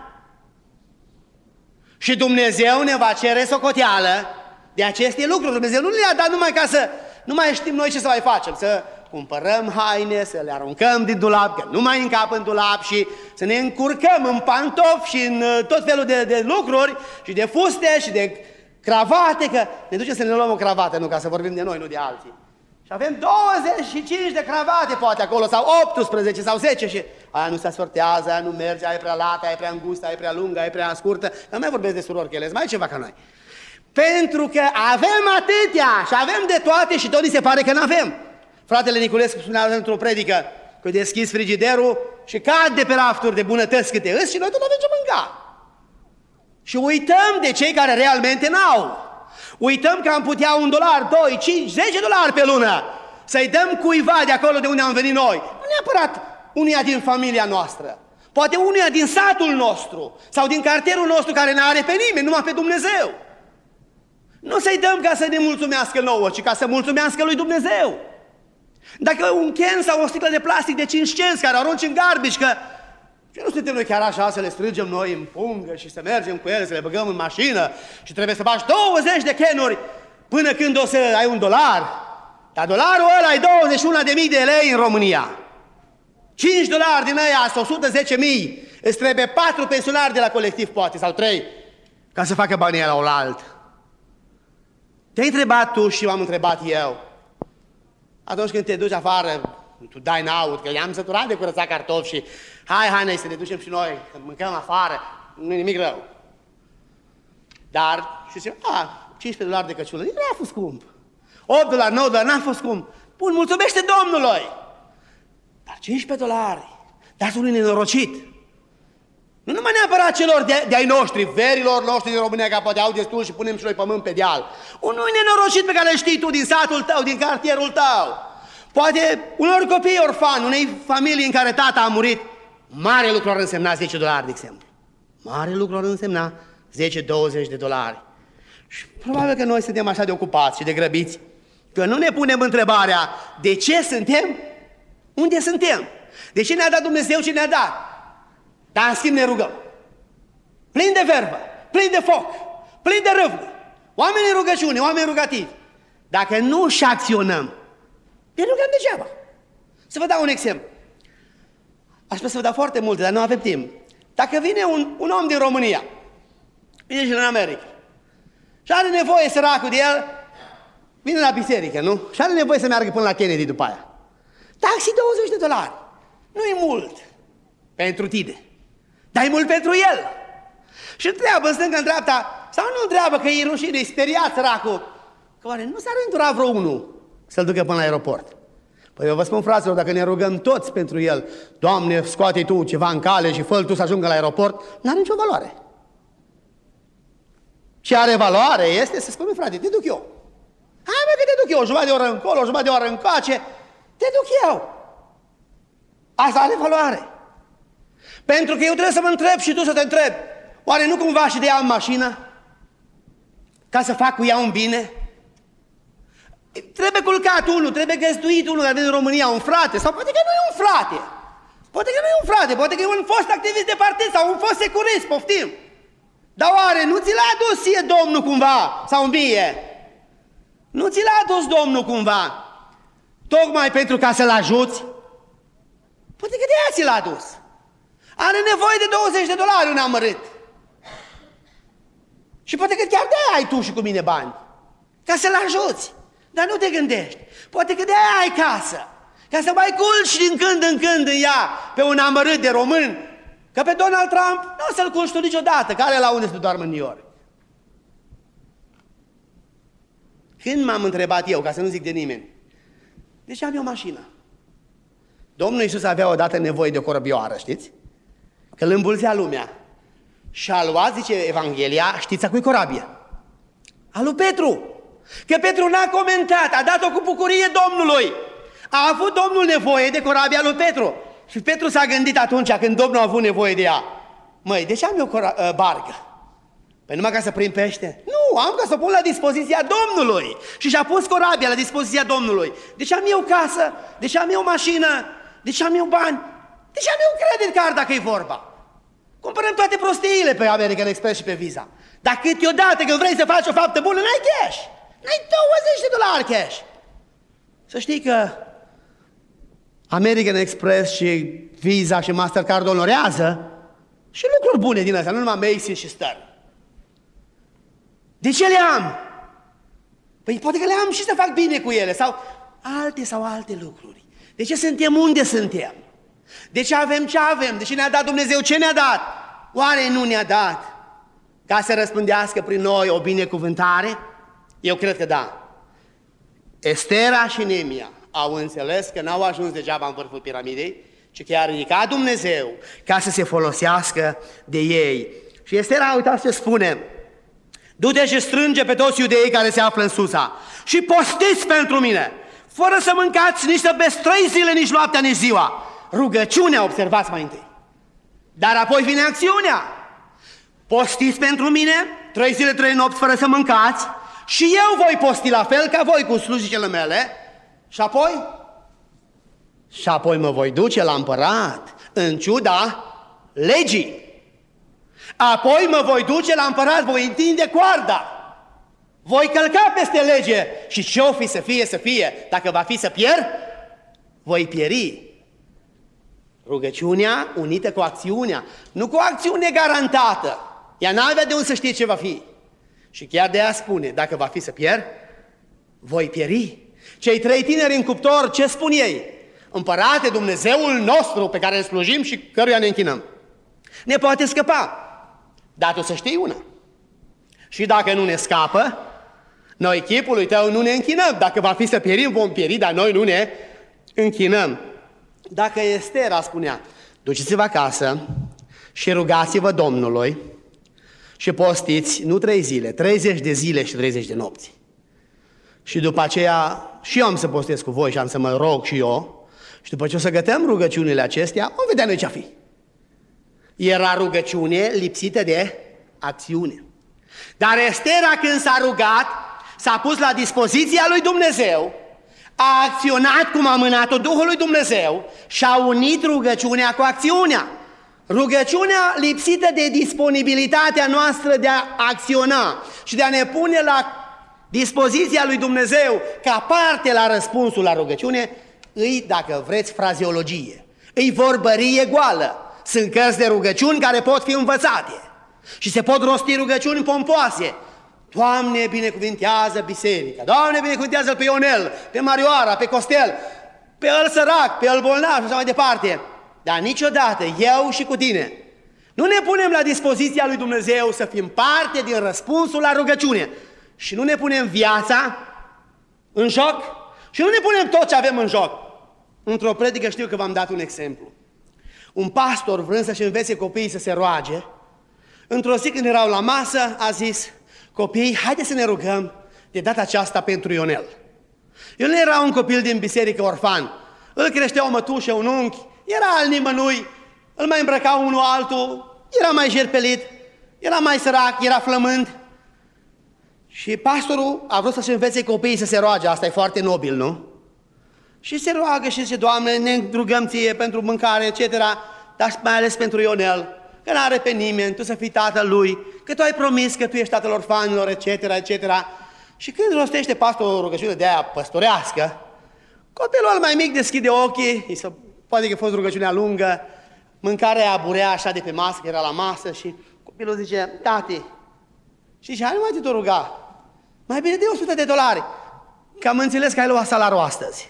Și Dumnezeu ne va cere socoteală de aceste lucruri. Dumnezeu nu le-a dat numai ca să nu mai știm noi ce să mai facem, să cumpărăm haine, să le aruncăm din dulap, că nu mai încap în dulap, și să ne încurcăm în pantofi și în tot felul de, de lucruri și de fuste și de cravate, că ne duce să ne luăm o cravată, nu ca să vorbim de noi, nu de alții. Și avem douăzeci și cinci de cravate poate acolo, sau optsprezece sau zece, și aia nu se asfărtează, aia nu merge, aia e prea lată, aia e prea îngustă, aia e prea lungă, aia e prea scurtă. Nu mai vorbesc de surori, că ele mai ceva ca noi. Pentru că avem atâtea și avem de toate și tot ni se pare că n-avem. Fratele Niculescu spunea într-o predică că deschis frigiderul și cad de pe rafturi de bunătăți câte îs și noi tot avem ce mânca. Și uităm de cei care realmente n-au. Uităm că am putea un dolar, doi, cinci, zece dolari pe lună să-i dăm cuiva de acolo de unde am venit noi. Nu neapărat unia din familia noastră, poate unia din satul nostru sau din cartierul nostru care n-are pe nimeni, numai pe Dumnezeu. Nu să-i dăm ca să ne mulțumească nouă, ci ca să mulțumească lui Dumnezeu. Dacă un can sau o sticlă de plastic de cinci cenți care arunci în garbici, că și nu suntem noi chiar așa să le strângem noi în pungă și să mergem cu ele, să le băgăm în mașină și trebuie să faci douăzeci de canuri până când o să ai un dolar. Dar dolarul ăla e douăzeci și unu de mii de lei în România. cinci dolari din aia sunt o sută zece mii. Îți trebuie patru pensionari de la colectiv, poate, sau trei, ca să facă banii la oaltă. Te-ai întrebat tu și m-am întrebat eu. Atunci când te duci afară, tu dai n-aut, că i-am săturat de curățat cartofi și hai, hai, să ne ducem și noi, să mâncăm afară, nu e nimic rău. Dar, și zice, a, cincisprezece dolari de căciulă, nu a fost scump. opt dolari, nouă dolari, n-a fost scump. Bun, mulțumește Domnului. Dar cincisprezece dolari, dați unui nenorocit. Nu numai neapărat celor de, de ai noștri, verilor noștri din România, că poate au destul și punem și noi pământ pe deal. Unui nenorocit pe care îl știi tu din satul tău, din cartierul tău. Poate unor copii orfani, unei familii în care tata a murit. Mare lucru ar însemna zece dolari, de exemplu. Mare lucru ar însemna zece douăzeci de dolari. Și probabil că noi suntem așa de ocupați și de grăbiți, că nu ne punem întrebarea de ce suntem, unde suntem, de ce ne-a dat Dumnezeu ce ne-a dat. Dar în schimb ne rugăm. Plin de verbă, plin de foc, plin de râvnă. Oameni în rugăciune, oameni rugativi. Dacă nu și acționăm, ne rugăm degeaba. Să vă dau un exemplu. Aș vrea să vă dau foarte multe, dar nu avem timp. Dacă vine un, un om din România, vine și în America, și are nevoie săracul de el, vine la biserică, nu? Și are nevoie să meargă până la Kennedy după aia. Taxi douăzeci de dolari. Nu e mult pentru tine, dar e mult pentru el. Și întreabă în stânga, în dreapta, sau nu întreabă că e rușine, e speriat săracul, că oare nu s-ar întura vreo unul să-l ducă până la aeroport. Păi eu vă spun, fraților, dacă ne rugăm toți pentru el, Doamne, scoate Tu ceva în cale și fă-l Tu să ajungă la aeroport, n-are nicio valoare. Ce are valoare este să spui, frate, te duc eu. Hai mă că te duc eu, o jumătate de oră încolo, o jumătate de oră încoace, te duc eu. Asta are valoare. Pentru că eu trebuie să mă întreb și tu să te întrebi, oare nu cumva și de ea în mașină? Ca să fac cu ea un bine? Trebuie culcat unul, trebuie găzduit unul care vine în România, un frate, sau poate că nu e un frate. Poate că nu e un frate, poate că e un fost activist de partid sau un fost securist, poftim. Dar oare nu ți l-a adus ție Domnul cumva, sau mie? Nu ți l-a adus Domnul cumva, tocmai pentru ca să-l ajuți? Poate că de aia ți l-a adus. Are nevoie de douăzeci de dolari un amărât. Și poate că chiar de aia ai tu și cu mine bani, ca să-l ajuți. Dar nu te gândești, poate că de aia ai casă, ca să mai culci din când în când în ea pe un amărât de român, că pe Donald Trump nu o să-l culci tu niciodată, că are la unde să doarmă în New York. Când m-am întrebat eu, ca să nu zic de nimeni, de ce am eu mașină? Domnul Iisus avea odată nevoie de o corăbioară, știți? Că îl îmbulzea lumea. Și a luat, zice Evanghelia, știți a cui corabie? A lui Petru. Că Petru n-a comentat, a dat-o cu bucurie Domnului. A avut Domnul nevoie de corabia lui Petru. Și Petru s-a gândit atunci, când Domnul a avut nevoie de ea, măi, de ce am eu barcă? Păi numai ca să prind pește? Nu, am ca să o pun la dispoziția Domnului. Și și-a pus corabia la dispoziția Domnului. De ce am eu casă? De ce am eu mașină? De ce am eu bani? De ce am eu credit card dacă e vorba? Cumpărăm toate prostiile pe American Express și pe Visa. Dar câteodată când vrei să faci o faptă bună, n-ai cash. N-ai douăzeci de dolari cash. Să știi că American Express și Visa și Mastercard onorează și lucruri bune din astea, nu numai Macy's și Stern. De ce le am? Păi poate că le am și să fac bine cu ele, sau alte sau alte lucruri. De ce suntem unde suntem? De ce avem ce avem? De ce ne-a dat Dumnezeu ce ne-a dat? Oare nu ne-a dat ca să răspândească prin noi o binecuvântare? Eu cred că da. Estera și Neemia au înțeles că n-au ajuns degeaba în vârful piramidei, ci că i-a ridicat Dumnezeu ca să se folosească de ei. Și Estera, uitați ce spune: du-te și strânge pe toți iudeii care se află în Susa și postiți pentru mine, fără să mâncați nici să beți trei zile, nici noaptea, nici ziua. Rugăciunea observați mai întâi. Dar apoi vine acțiunea. Postiți pentru mine, trei zile, trei nopți, fără să mâncați, și eu voi posti la fel ca voi cu slujicele mele. Și apoi? Și apoi mă voi duce la împărat, în ciuda legii. Apoi mă voi duce la împărat, voi întinde coarda. Voi călca peste lege și ce-o fi să fie, să fie. Dacă va fi să pierd, voi pieri. Rugăciunea unită cu acțiunea, nu cu o acțiune garantată. Ea n-avea de unde să știe ce va fi. Și chiar de aia spune, dacă va fi să pierd, voi pieri. Cei trei tineri în cuptor, ce spun ei? Împărate, Dumnezeul nostru pe care îl slujim și căruia ne închinăm, ne poate scăpa. Dar tu să știi una. Și dacă nu ne scapă, noi chipului tău nu ne închinăm. Dacă va fi să pierim, vom pieri, dar noi nu ne închinăm. Dacă Estera spunea, duceți-vă acasă și rugați-vă Domnului și postiți nu trei zile, treizeci de zile și treizeci de nopți. Și după aceea și eu am să postez cu voi și am să mă rog și eu. Și după ce o să gătăm rugăciunile acestea, vom vedea noi ce-a fi. Era rugăciune lipsită de acțiune. Dar Estera, când s-a rugat, s-a pus la dispoziția lui Dumnezeu, a acționat cum a mânat-o Duhul lui Dumnezeu și a unit rugăciunea cu acțiunea. Rugăciunea lipsită de disponibilitatea noastră de a acționa și de a ne pune la dispoziția lui Dumnezeu ca parte la răspunsul la rugăciune, îi, dacă vreți, frazeologie, îi vorbărie goală. Sunt cărți de rugăciuni care pot fi învățate și se pot rosti rugăciuni pompoase. Doamne, binecuvintează biserica, Doamne, binecuvintează pe Ionel, pe Marioara, pe Costel, pe ăl sărac, pe ăl bolnav și așa mai departe. Dar niciodată, eu și cu tine, nu ne punem la dispoziția lui Dumnezeu să fim parte din răspunsul la rugăciune și nu ne punem viața în joc Și nu ne punem tot ce avem în joc. Într-o predică știu că v-am dat un exemplu. Un pastor, vrând să-și învețe copiii să se roage, într-o zi când erau la masă, a zis: copiii, haideți să ne rugăm de data aceasta pentru Ionel. Ionel era un copil din biserică orfan. Îl creștea o mătușă, un unchi, era al nimănui, îl mai îmbrăca unul altul, era mai jerpelit, era mai sărac, era flămând. Și pastorul a vrut să-și învețe copiii să se roage, asta e foarte nobil, nu? Și se roagă și zice: Doamne, ne rugăm Ție pentru mâncare, et cetera, dar mai ales pentru Ionel, că n-are pe nimeni, Tu să fii tatăl lui, că Tu ai promis că Tu ești tatăl orfanilor, et cetera, et cetera. Și când rostește pastorul o rugăciune de aia păstorească, copilul ăla mai mic deschide ochii, se, poate că a fost rugăciunea lungă, mâncarea aburea așa de pe masă, că era la masă, și copilul zice: tati, și zice: hai, nu mai te tot ruga, mai bine de o sută de dolari, că am înțeles că ai luat salariul astăzi.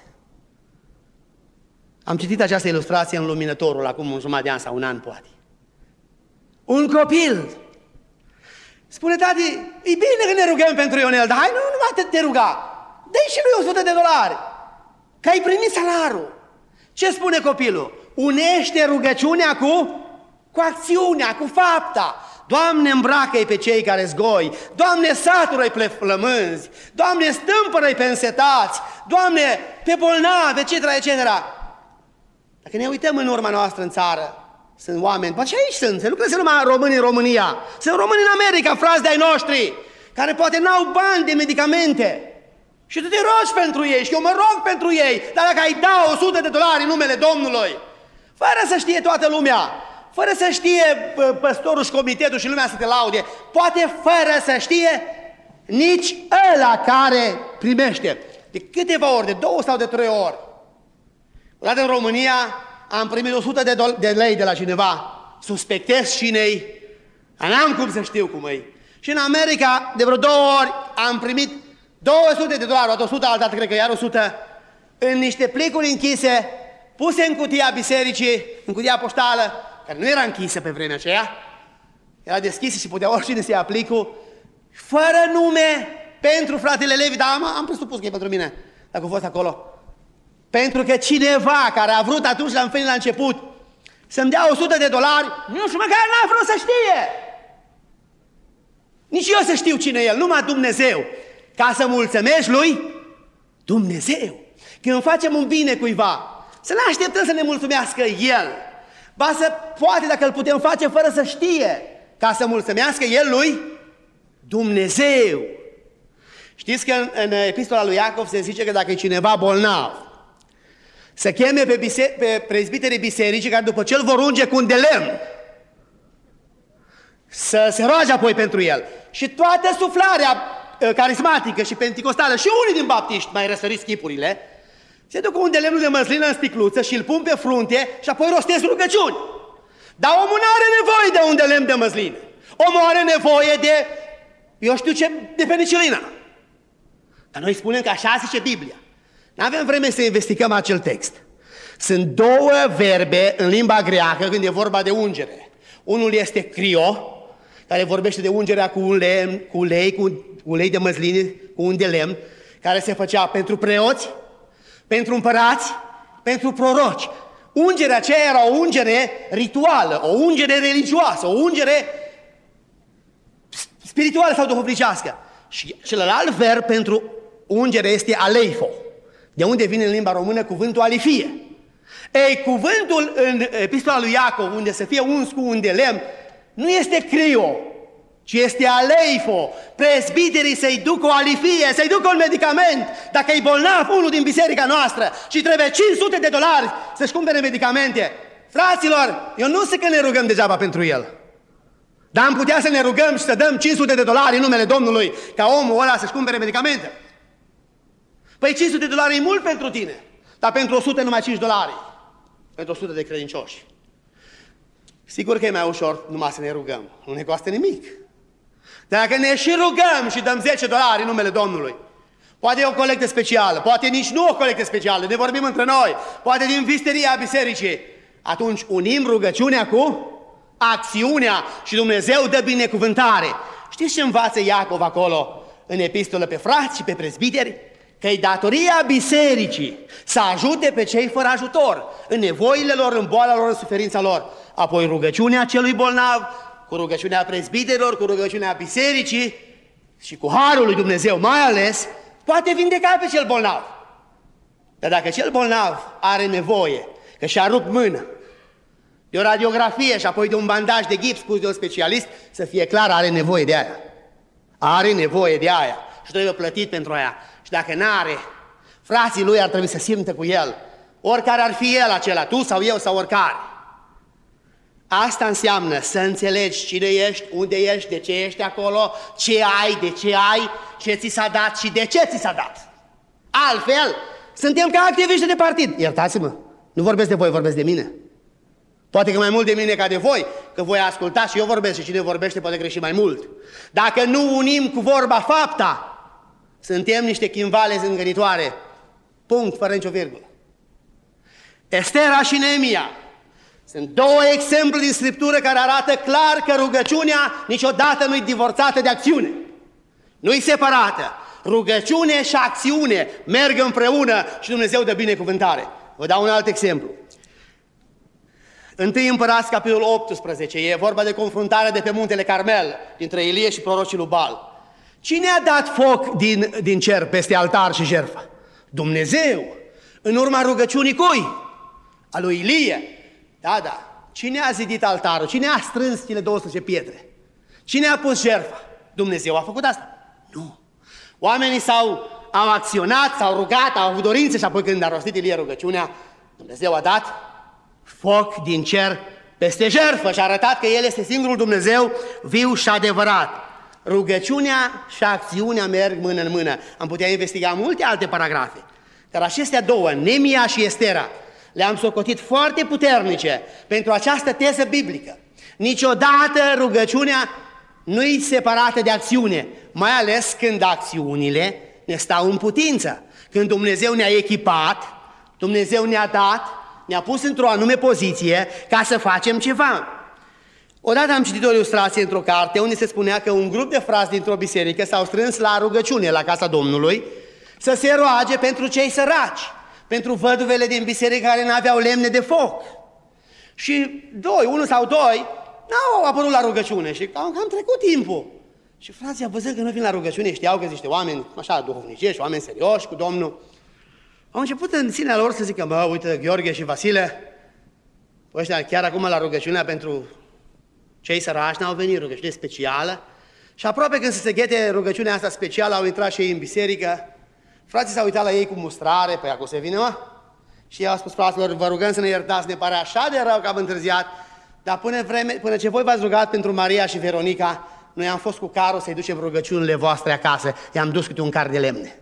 Am citit această ilustrație în Luminătorul acum un jumătate de an sau un an, poate. Un copil spune: tati, e bine că ne rugăm pentru Ionel, dar hai, nu numai te, te ruga, dă-i și lui o sută de dolari, că ai primit salariul. Ce spune copilul? Unește rugăciunea cu, cu acțiunea, cu fapta. Doamne, îmbracă-i pe cei care zgoi, Doamne, satură-i pe flămânzi, Doamne, stâmpără-i pe însetați, Doamne, pe bolnavi, et cetera, et cetera. Dacă ne uităm în urma noastră în țară, sunt oameni, poate și aici sunt, se lucrează numai români în România, sunt români în America, frați de-ai noștri, care poate n-au bani de medicamente. Și tu te rogi pentru ei și eu mă rog pentru ei, dar dacă ai da o sută de dolari în numele Domnului, fără să știe toată lumea, fără să știe păstorul și comitetul și lumea să te laude, poate fără să știe nici ăla care primește. De câteva ori, de două sau de trei ori. Odată în România am primit o sută de, de lei de la cineva, suspectez cine-i, n-am cum să știu cum e. Și în America, de vreo două ori, am primit două sute de dolari, o sută, altă cred că iar o sută, în niște plicuri închise, puse în cutia bisericii, în cutia poștală, care nu era închisă pe vremea aceea, era deschisă și putea oricine să ia plicul, fără nume, pentru fratele Levi, dar am, am presupus că e pentru mine, dacă a fost acolo. Pentru că cineva care a vrut atunci la înfăinit la început să-mi dea o sută de dolari, nu știu, măcar n-a vrut să știe. Nici eu să știu cine e el, numai Dumnezeu. Ca să mulțumești lui Dumnezeu. Când facem un bine cuiva, să ne așteptăm să ne mulțumească el. Ba să poate dacă îl putem face fără să știe, ca să mulțumească el lui Dumnezeu. Știți că în, în epistola lui Iacov se zice că dacă e cineva bolnav, să cheme pe, bise- pe prezbiterii bisericii care după ce îl vor unge cu un de lemn, să se roage apoi pentru el. Și toată suflarea carismatică și penticostală și unii din baptiști, mai răsăriți chipurile, se duc cu un de lemnul de măslină în sticluță și îl pun pe frunte și apoi rostesc rugăciuni. Dar omul nu are nevoie de un de lemn de măslină. Omul are nevoie de, eu știu ce, de penicilină. Dar noi spunem că așa zice Biblia. N-avem vreme să investigăm acel text. Sunt două verbe în limba greacă când e vorba de ungere. Unul este crio, care vorbește de ungerea cu un lemn, cu ulei, cu ulei de măsline, cu un de lemn, care se făcea pentru preoți, pentru împărați, pentru proroci. Ungerea aceea era o ungere rituală, o ungere religioasă, o ungere spirituală sau duhovnicească. Și celălalt verb pentru ungere este aleifo, de unde vine în limba română cuvântul alifie. Ei, cuvântul în epistola lui Iacov, unde să fie uns cu un de lemn, nu este crio, ci este aleifo. Prezbiterii să-i ducă o alifie, să-i ducă un medicament. Dacă e bolnav unul din biserica noastră și trebuie cinci sute de dolari să-și cumpere medicamente, fraților, eu nu zic că ne rugăm degeaba pentru el. Dar am putea să ne rugăm și să dăm cinci sute de dolari în numele Domnului ca omul ăla să-și cumpere medicamente. Păi cinci sute de dolari e mult pentru tine, dar pentru o sută numai cinci dolari. Pentru o sută de credincioși. Sigur că e mai ușor numai să ne rugăm. Nu ne costă nimic. Dar dacă ne și rugăm și dăm zece dolari în numele Domnului, poate e o colectă specială, poate nici nu o colectă specială, ne vorbim între noi, poate din visteria bisericii, atunci unim rugăciunea cu acțiunea și Dumnezeu dă binecuvântare. Știți ce învață Iacov acolo în epistolă pe frați și pe prezbiteri? că e datoria bisericii să ajute pe cei fără ajutor, în nevoile lor, în boala lor, în suferința lor. Apoi rugăciunea celui bolnav, cu rugăciunea prezbiterilor, cu rugăciunea bisericii și cu harul lui Dumnezeu mai ales, poate vindeca pe cel bolnav. Dar dacă cel bolnav are nevoie, că și-a rupt mână, de o radiografie și apoi de un bandaj de gips pus de un specialist, să fie clar, are nevoie de aia. Are nevoie de aia și trebuie plătit pentru aia. Și dacă n-are, frații lui ar trebui să simtă cu el, oricare ar fi el acela, tu sau eu sau oricare. Asta înseamnă să înțelegi cine ești, unde ești, de ce ești acolo, ce ai, de ce ai, ce ți s-a dat și de ce ți s-a dat. Altfel, suntem ca activiști de partid. Iertați-mă, nu vorbesc de voi, vorbesc de mine. Poate că mai mult de mine ca de voi, că voi ascultați și eu vorbesc și cine vorbește poate greși mai mult. Dacă nu unim cu vorba fapta, suntem niște chimvale zângănitoare. Punct, fără nicio virgulă. Estera și Neemia sunt două exemple din Scriptură care arată clar că rugăciunea niciodată nu-i divorțată de acțiune. Nu-i separată. Rugăciune și acțiune merg împreună și Dumnezeu dă binecuvântare. Vă dau un alt exemplu. Întâi Împărați, capitolul optsprezece, e vorba de confruntarea de pe muntele Carmel, dintre Ilie și prorocii lui Baal. Cine a dat foc din, din cer peste altar și jertfă? Dumnezeu, în urma rugăciunii cui? A lui Ilie. Da, da. Cine a zidit altarul? Cine a strâns cele douăsprezece pietre? Cine a pus jertfa? Dumnezeu a făcut asta? Nu. Oamenii s-au au acționat, s-au rugat, au avut dorințe și apoi când a rostit Ilie rugăciunea, Dumnezeu a dat foc din cer peste jertfă și a arătat că El este singurul Dumnezeu viu și adevărat. Rugăciunea și acțiunea merg mână în mână. Am putea investiga multe alte paragrafe, dar acestea două, Neemia și Estera, le-am socotit foarte puternice pentru această teză biblică. Niciodată rugăciunea nu-i separată de acțiune, mai ales când acțiunile ne stau în putință. Când Dumnezeu ne-a echipat, Dumnezeu ne-a dat, ne-a pus într-o anume poziție ca să facem ceva. Odată am citit o ilustrație într-o carte unde se spunea că un grup de frați dintr-o biserică s-au strâns la rugăciune la casa Domnului să se roage pentru cei săraci, pentru văduvele din biserică care n-aveau lemne de foc. Și doi, unul sau doi, n-au apărut la rugăciune și cam, cam trecut timpul. Și frații au văzut că nu vin la rugăciune, știau că sunt niște oameni așa duhovnicești, oameni serioși cu Domnul. Au început în sinea lor să zică, bă, uite, Gheorghe și Vasile, ăștia chiar acum la rugăciunea pentru cei săraci n-au venit, rugăciune specială. Și aproape când se seghete rugăciunea asta specială, au intrat și ei în biserică. Frații s-au uitat la ei cu mustrare, păi acum se vine, mă? Și ei au spus fraților, vă rugăm să ne iertați, ne pare așa de rău că am întârziat, dar până, vreme, până ce voi v-ați rugat pentru Maria și Veronica, noi am fost cu carul să-i ducem rugăciunile voastre acasă, i-am dus câte un car de lemne.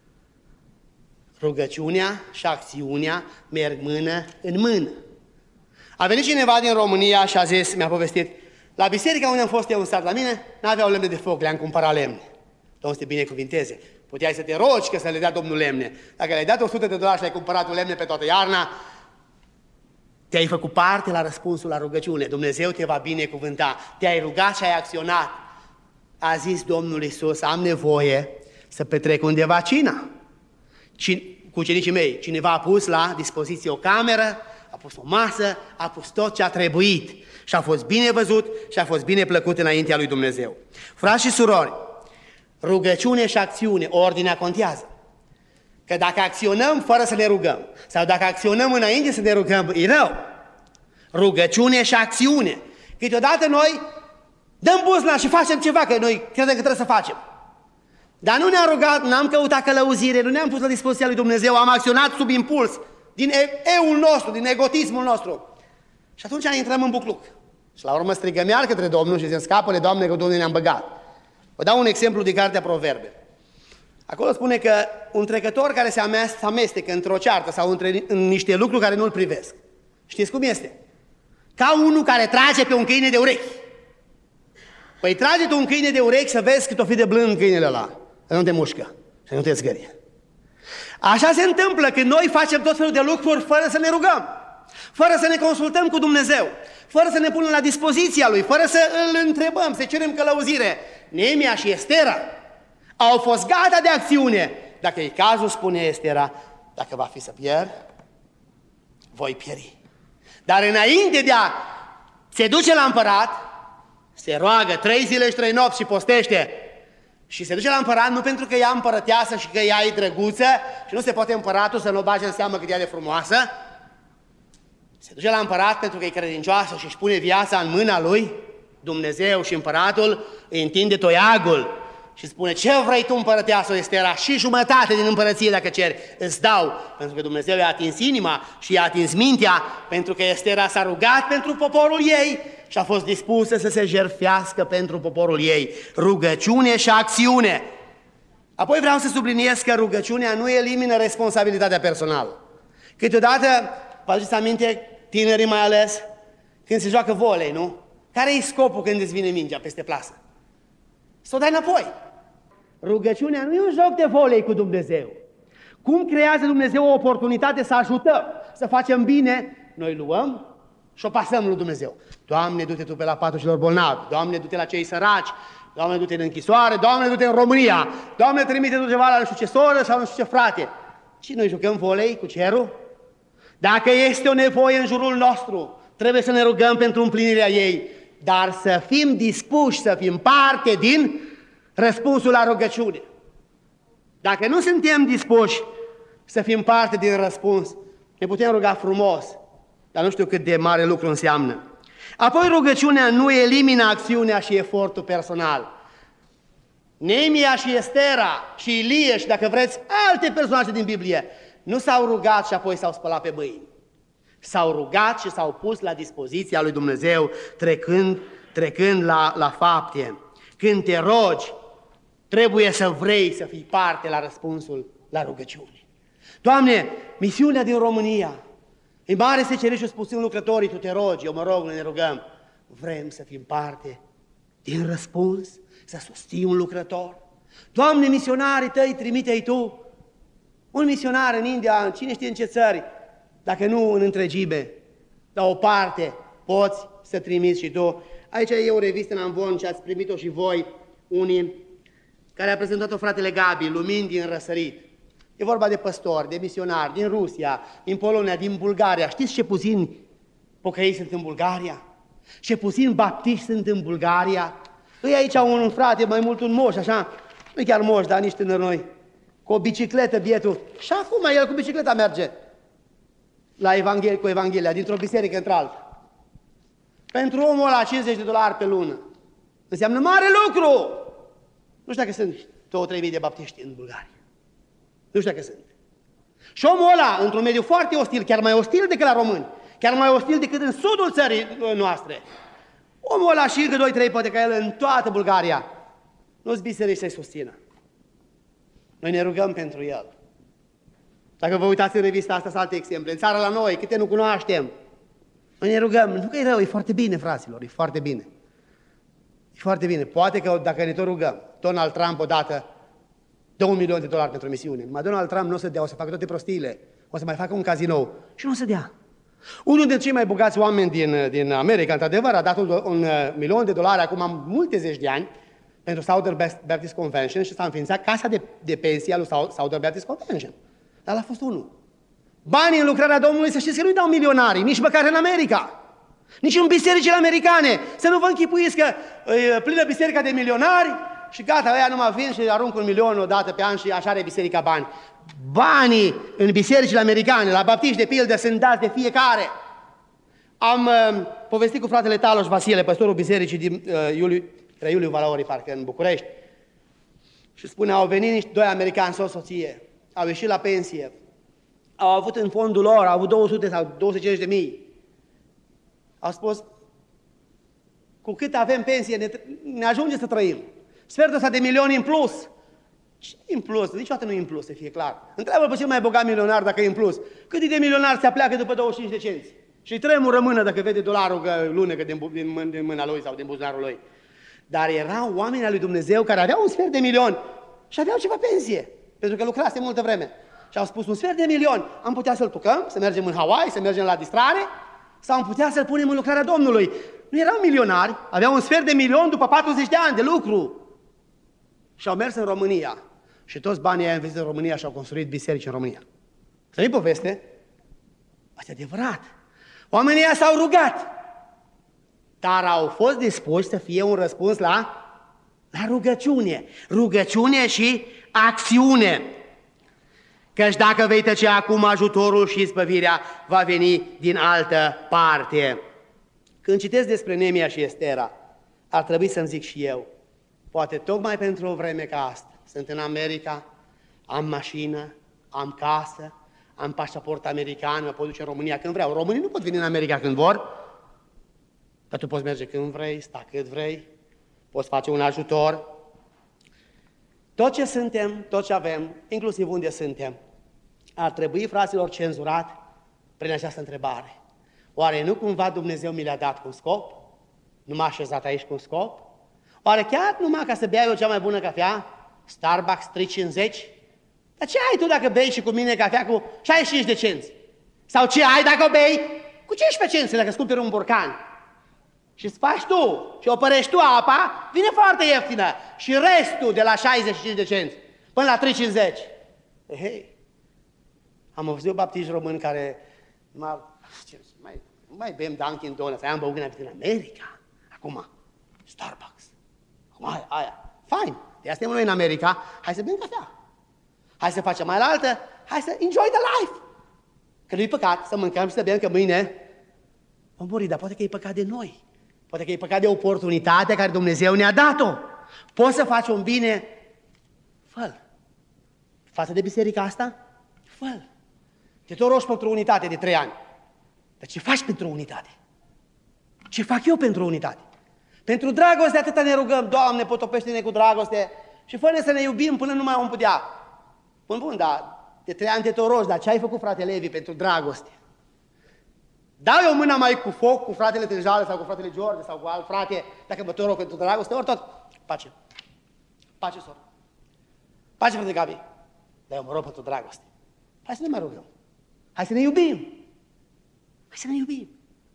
Rugăciunea și acțiunea merg mână în mână. A venit cineva din România și a zis, mi-a povestit, la biserica unde am fost eu în sat la mine, n-aveau lemne de foc, le-am cumpărat lemne. Domnul să te binecuvinteze. Puteai să te rogi că să le dea Domnul lemne. Dacă le-ai dat o sută de dolari și le-ai cumpărat un lemne pe toată iarna, te-ai făcut parte la răspunsul la rugăciune. Dumnezeu te va binecuvânta. Te-ai rugat și ai acționat. A zis Domnul Iisus, am nevoie să petrec undeva cina. Cine, cu ucenicii mei, cineva a pus la dispoziție o cameră, a pus o masă, a pus tot ce a trebuit. Și a fost bine văzut și a fost bine plăcut înaintea lui Dumnezeu. Frați și surori, rugăciune și acțiune, ordinea contează. Că dacă acționăm fără să ne rugăm, sau dacă acționăm înainte să ne rugăm, e rău. Rugăciune și acțiune. Câteodată noi dăm buzna și facem ceva, că noi credem că trebuie să facem. Dar nu ne-am rugat, n-am căutat călăuzire, nu ne-am pus la dispoziția lui Dumnezeu, am acționat sub impuls, din eul nostru, din egotismul nostru. Și atunci intrăm în bucluc. Și la urmă strigăm iar către Domnul și zicem, scapă-ne, Doamne, că Domnul ne-am băgat. Vă dau un exemplu din cartea Proverbe. Acolo spune că un trecător care se amestecă într-o ceartă sau între, în niște lucruri care nu-l privesc. Știți cum este? Ca unul care trage pe un câine de urechi. Păi trage tu un câine de urechi să vezi cât o fi de blând câinele ăla. Să nu te mușcă, să nu te zgărie. Așa se întâmplă când noi facem tot felul de lucruri fără să ne rugăm, fără să ne consultăm cu Dumnezeu, fără să ne punem la dispoziția Lui, fără să îl întrebăm, să cerem călăuzire. Neemia și Estera au fost gata de acțiune, dacă e cazul, spune Estera, dacă va fi să pierd, voi pieri. Dar înainte de a se duce la împărat, se roagă trei zile și trei nopți și postește. Și se duce la împărat nu pentru că ea împărăteasă și că ea e drăguță și nu se poate împăratul să nu o bage în seamă cât ea de frumoasă. Se duce la împărat pentru că e credincioasă și își pune viața în mâna lui, Dumnezeu, și împăratul îi întinde toiagul și spune: ce vrei tu, împărăteasă Estera? Și jumătate din împărăție dacă ceri, îți dau. Pentru că Dumnezeu i-a atins inima și i-a atins mintea, pentru că Estera s-a rugat pentru poporul ei și a fost dispusă să se jertfească pentru poporul ei. Rugăciune și acțiune. Apoi vreau să subliniez că rugăciunea nu elimină responsabilitatea personală. Câteodată, vă aduceți aminte, tinerii mai ales, când se joacă volei, nu? Care e scopul când îți vine mingea peste plasă? Să o dai înapoi. Rugăciunea nu e un joc de volei cu Dumnezeu. Cum creează Dumnezeu o oportunitate să ajutăm, să facem bine, noi luăm și o pasăm lui Dumnezeu. Doamne, du-te tu pe la patul celor bolnavi, Doamne, du-te la cei săraci, Doamne, du-te în închisoare, Doamne, du-te în România, Doamne, trimite tu ceva la nu știu ce soră sau nu știu ce frate. Și noi jucăm volei cu cerul? Dacă este o nevoie în jurul nostru, trebuie să ne rugăm pentru împlinirea ei, dar să fim dispuși să fim parte din răspunsul la rugăciune. Dacă nu suntem dispuși să fim parte din răspuns, ne putem ruga frumos, dar nu știu cât de mare lucru înseamnă. Apoi rugăciunea nu elimină acțiunea și efortul personal. Neemia și Estera și Ilie și, dacă vreți, alte personaje din Biblie nu s-au rugat și apoi s-au spălat pe mâini. S-au rugat și s-au pus la dispoziția lui Dumnezeu, trecând, trecând la, la fapte. Când te rogi, trebuie să vrei să fii parte la răspunsul la rugăciune. Doamne, misiunea din România, e mare secerișul, spun lucrătorii, tu te rogi, eu mă rog, noi ne rugăm. Vrem să fim parte din răspuns, să susții un lucrător. Doamne, misionarii tăi, trimite-i tu. Un misionar în India, în cine știe în ce țări, dacă nu în întregime, dar o parte poți să trimiți și tu. Aici e o revistă în Amvon și ați primit-o și voi, unii, care a prezentat-o fratele Gabi, Lumini din Răsărit. E vorba de păstori, de misionari, din Rusia, din Polonia, din Bulgaria. Știți ce puțini pocăi sunt în Bulgaria? Ce puțini baptiști sunt în Bulgaria? E aici un frate, mai mult un moș, așa, nu chiar moș, dar nici tânăr noi, cu o bicicletă, bietul. Și acum el cu bicicleta merge la Evanghelie, cu Evanghelia, dintr-o biserică într-alta. Pentru omul ăla cincizeci de dolari pe lună. Înseamnă mare lucru! Nu știu dacă sunt două trei mii de baptiști în Bulgaria. Nu știu dacă sunt. Și omul ăla, într-un mediu foarte ostil, chiar mai ostil decât la români, chiar mai ostil decât în sudul țării noastre, omul ăla și încă doi trei poate ca el în toată Bulgaria, nu-ți biserici să-i susțină. Noi ne rugăm pentru el. Dacă vă uitați în revista asta, sunt alte exemple. În țară la noi, câte nu cunoaștem, noi ne rugăm. Nu că e rău, e foarte bine, fraților, e foarte bine. E foarte bine. Poate că dacă ne tot rugăm, Donald Trump odată dă un milion de dolari pentru misiune. Numai Donald Trump nu o să dea, o să facă toate prostiile, o să mai facă un cazinou și nu o să dea. Unul dintre cei mai bogați oameni din, din America, într-adevăr, a dat un, un milion de dolari acum am multe zeci de ani pentru Southern Baptist Convention și s-a înființat casa de, de pensie a lui Southern Baptist Convention. Dar l-a fost unul. Banii în lucrarea Domnului, să știți că nu-i dau milionarii, nici măcar în America. Nici în bisericile americane. Să nu vă închipuiți că e plină biserica de milionari și gata, ăia numai vin și aruncă un milion o dată pe an și așa are biserica bani. Banii în bisericile americane, la baptiști de pildă, sunt dați de fiecare. Am uh, povestit cu fratele Taloș Vasile, păstorul bisericii din uh, Iuliu, Iuliu Valaori, parcă în București. Și spune, au venit niște doi americani, soț, soție, au ieșit la pensie, au avut în fondul lor, au avut două sute sau două sute cincizeci de mii. Au spus, cu cât avem pensie, ne, ne ajunge să trăim. Sfertul ăsta de milioni în plus. Ce în plus? Niciodată nu e în plus, să fie clar. Întreabă pe cel mai bogat milionar dacă e în plus. Cât de milionar se apleacă după douăzeci și cinci de cenți? Și tremură mână dacă vede dolarul că lunecă din, din, din mâna lui sau din buzunarul lui. Dar erau oameni al lui Dumnezeu care aveau un sfert de milion și aveau ceva pensie, pentru că lucrase multă vreme. Și au spus, un sfert de milion, am putea să-l tucăm, să mergem în Hawaii, să mergem la distrare, sau am putea să-l punem în lucrarea Domnului. Nu erau milionari, aveau un sfert de milion după patruzeci de ani de lucru. Și au mers în România. și toți banii aia investiți în România și au construit biserici în România. Să nu-i poveste? Asta e adevărat. Oamenii ăia s-au rugat, dar au fost dispuși să fie un răspuns la, la rugăciune. Rugăciune și acțiune. Căci dacă vei tăcea acum, ajutorul și izbăvirea va veni din altă parte. Când citesc despre Neemia și Estera, ar trebui să-mi zic și eu, poate tocmai pentru o vreme ca asta, sunt în America, am mașină, am casă, am pașaport american, mă pot duce în România când vreau. Românii nu pot veni în America când vor, dar tu poți merge când vrei, sta cât vrei, poți face un ajutor. Tot ce suntem, tot ce avem, inclusiv unde suntem, ar trebui, fraților, cenzurat prin această întrebare. Oare nu cumva Dumnezeu mi le-a dat cu un scop? Nu m-a așezat aici cu un scop? Oare chiar numai ca să bea eu cea mai bună cafea? Starbucks trei cincizeci? Dar ce ai tu dacă bei și cu mine cafea cu șaizeci și cinci de cenți? Sau ce ai dacă o bei cu cincisprezece cenți dacă îți cumperi un borcan? Și îți faci tu și opărești tu apa, vine foarte ieftină. Și restul de la șaizeci și cinci de cenți până la trei cincizeci. Hei, am auzit baptiști români care mai, mai, mai bem Dunkin' Donuts, aia am băut când în America. Acum, Starbucks. Acum aia, aia. Fine, de asta e noi în America, hai să bem cafea. Hai să facem mai la altă, hai să enjoy the life. Că nu-i păcat să mâncăm și să bem, că mâine vom muri, dar poate că e păcat de noi. Poate că e păcat de oportunitatea care Dumnezeu ne-a dat-o. Poți să faci un bine, fă-l. Față de biserica asta, fă-l. Te tot rogi pentru unitate de trei ani. Dar ce faci pentru unitate? Ce fac eu pentru unitate? Pentru dragoste atâta ne rugăm, Doamne, potopește-ne cu dragoste și fă-ne să ne iubim până nu mai om putea. Bun, bun, dar de trei ani te tot rogi, dar ce ai făcut, frate Levi, pentru dragoste? Dau eu mâna mai cu foc, cu fratele Tânjale sau cu fratele George sau cu alt frate, dacă mă tot rog pentru dragoste, ori tot, pace. Pace, soră. Pace, frate Gabi. Dar eu mă rog pentru dragoste. Hai să ne mai rugăm. Hai să ne iubim. Hai să ne iubim.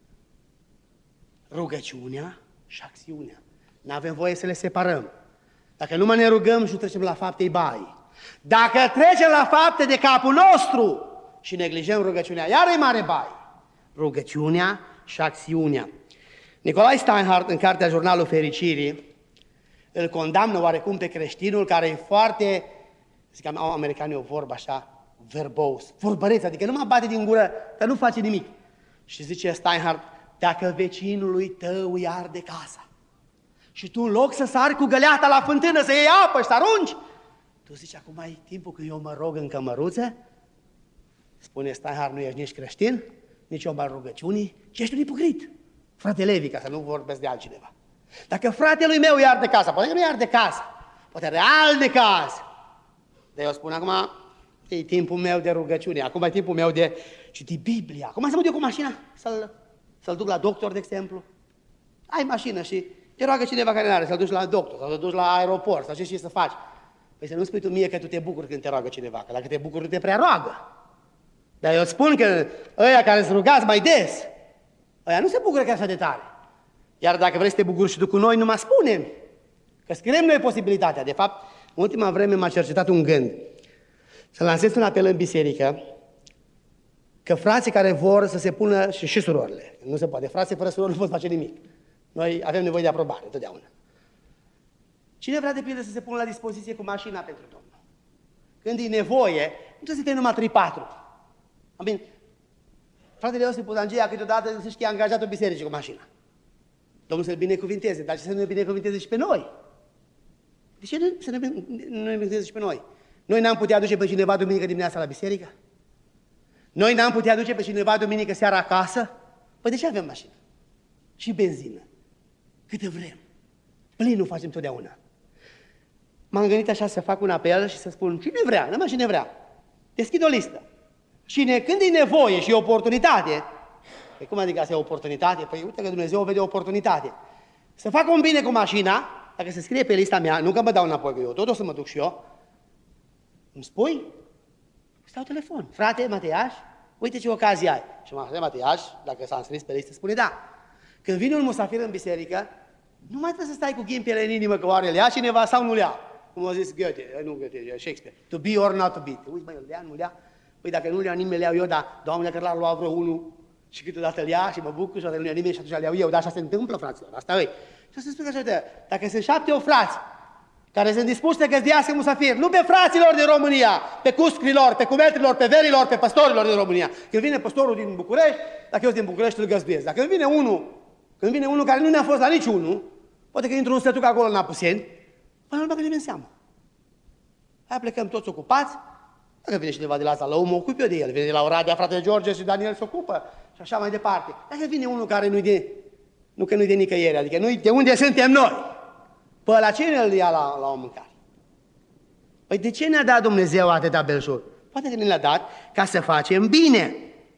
Rugăciunea și acțiunea. N-avem voie să le separăm. Dacă nu mai ne rugăm și nu trecem la fapte, bai. Dacă trecem la fapte de capul nostru și neglijăm rugăciunea, iar e mare bai. Rugăciunea și acțiunea. Nicolae Steinhardt, în cartea Jurnalul Fericirii, îl condamnă oarecum pe creștinul care e foarte, zic, au americanii o vorbă așa, verbos, vorbăreț, adică nu mă bate din gură, dar nu face nimic. Și zice Steinhardt, dacă vecinului tău îi arde casa și tu în loc să sari cu găleata la fântână să iei apă și să arunci, tu zici, acum ai timpul că eu mă rog în cămăruță? Spune Steinhardt, nu ești nici creștin, nici om al rugăciunii, și ești un ipocrit. Frate Levi, ca să nu vorbesc de altcineva. Dacă fratelui meu i arde casa, poate că nu i arde casa, poate real de casă. Dar eu spun acum, e timpul meu de rugăciune, acum e timpul meu de citi Biblia. Acum să mă duc cu mașina, să-l să-l duc la doctor, de exemplu. Ai mașină și te roagă cineva care n-are, să-l duci la doctor, sau să-l duci la aeroport, sau ce știi să faci. Păi să nu spui tu mie că tu te bucuri când te roagă cineva, că dacă te bucuri, nu te prea roagă. Dar eu îți spun că ăia care se rugați mai des, ăia nu se bucură chiar așa de tare. Iar dacă vrei să te bucuri și tu cu noi, numai spune-mi, că scriem noi posibilitatea. De fapt, în ultima vreme m-a cercetat un gând. Să lansez un apel în biserică, că frații care vor să se pună, și, și surorile, nu se poate, frații fără surori nu pot face nimic. Noi avem nevoie de aprobare, totdeauna. Cine vrea de pildă să se pună la dispoziție cu mașina pentru Domnul? Când e nevoie, nu trebuie să fie numai trei patru. Bine, fratele Iosif Putangia câteodată se știe angajat o biserică cu mașina. Domnul să-l binecuvinteze, dar ce să ne binecuvinteze și pe noi? De ce nu, să ne binecuvinteze și pe noi? Noi n-am putea aduce pe cineva duminică dimineața la biserică? Noi n-am putea aduce pe cineva duminică seara acasă? Păi de ce avem mașină? Și benzină. Câte vrem. Plin nu facem totdeauna. M-am gândit așa să fac un apel și să spun, cine vrea, numai cine vrea. Deschid o listă. Cine, când e nevoie și e oportunitate, păi cum adică asta e oportunitate? Păi uite că Dumnezeu vede oportunitate. Să fac un bine cu mașina, dacă se scrie pe lista mea, nu că mă dau înapoi, că eu tot o să mă duc și eu, îmi spui? Stau telefon. Frate, Mateiaș, uite ce ocazie ai. Și frate, Mateiaș, dacă s-a înscris pe listă, spune da. Când vine un musafir în biserică, nu mai trebuie să stai cu ghimpele în inimă că oare le ia cineva sau nu le ia. cum a zis Goethe, nu Goethe, Shakespeare, to be or not to be. Uite, băi, îl dea, nu-l dea? Păi dacă nu-l ia nimeni, le iau eu, dar Doamne, că l-a luat vreo unul și câteodată îl ia și mă bucur și nu ia nimeni și atunci le iau eu, dar așa se întâmplă, fraților, asta e. Și să spun așa de, dacă sunt șapte frați care sunt dispuși să găzduiască musafiri, nu pe fraților din România, pe cuscrilor, pe cumetrilor, pe verilor, pe păstorilor din România. Când vine păstorul din București, dacă eu sunt din București, îl găzduiesc. Dacă vine unul, când vine unul care nu ne-a fost la niciunul, poate că intru un stătuc acolo în Apuseni, până nu bagă nimeni în seamă. Hai plecăm toți ocupați, dacă vine cineva de la Zalău, mă ocup eu de el. Vine de la Oradea, fratele George și Daniel se ocupă și așa mai departe. Dacă vine unul care nu-i de, nu că nu-i de nicăieri, adică nu-i de unde suntem noi, pe la cine îl ia la, la o mâncare? Păi de ce ne-a dat Dumnezeu atâta belșug? Poate că ne l-a dat ca să facem bine.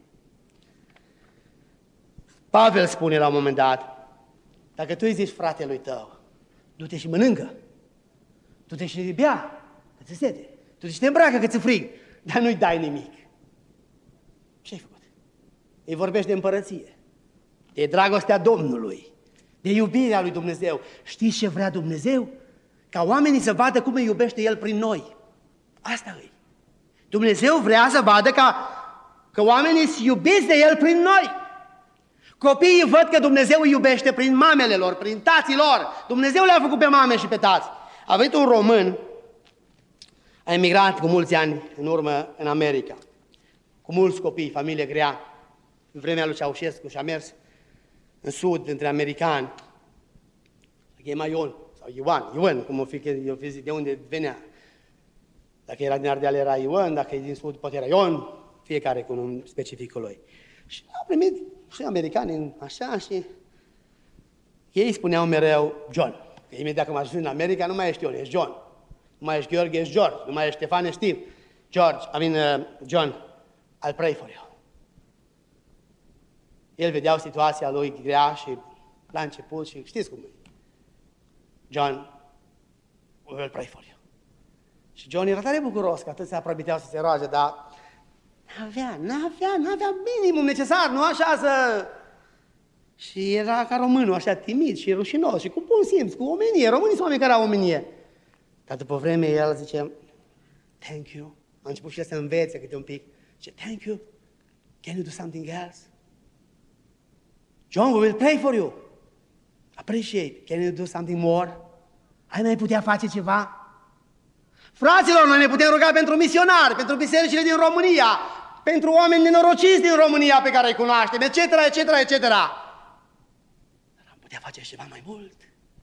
Pavel spune la un moment dat, dacă tu îi zici fratelui tău, du-te și mănâncă, du-te și bea, că ți sete, du-te și te îmbracă că ți frig, dar nu-i dai nimic. Ce-ai făcut? Îi vorbești de împărăție, de dragostea Domnului, de iubirea lui Dumnezeu. Știți ce vrea Dumnezeu? Ca oamenii să vadă cum îi iubește El prin noi. Asta e. Dumnezeu vrea să vadă ca, că oamenii se iubiți de El prin noi. Copiii văd că Dumnezeu îi iubește prin mamele lor, prin tații lor. Dumnezeu le-a făcut pe mame și pe tați. A venit un român, a emigrat cu mulți ani în urmă în America, cu mulți copii, familie grea, în vremea lui Ceaușescu și a mers în sud, între americani, se chema Ion, sau Ioan, Ioan, cum o fi, o fi de unde venea. Dacă era din Ardeal era Ioan, dacă e din sud poate era Ion, fiecare cu un specificul lui. Și au primit și americanii așa și ei spuneau mereu John. Că imediat când m-a ajuns în America nu mai ești Ion, ești John. Nu mai ești Gheorghe, ești George. Nu mai ești Ștefan, ești Steve. George, I mean, uh, John, I'll pray for you. El vedea situația lui grea și la început și știți cum e. John, we will pray for you. Și John era tare bucuros că atât se aprobiteau să se roage, dar n-avea, n-avea, n-avea minimum necesar, nu așa să... Și era ca românul, așa timid și rușinos și cu bun simț, cu omenie. Românii sunt oameni care au omenie. Dar după vreme el zice, thank you. A început și el să învețe câte un pic. Zice, thank you. Can you do something else? John, we will pray for you. Appreciate. Can you do something more? Ai mai putea face ceva? Fraților, noi ne putem ruga pentru misionari, pentru bisericile din România, pentru oameni nenorociți din România pe care îi cunoaștem, et cetera, et cetera, et cetera. Dar am putea face ceva mai mult.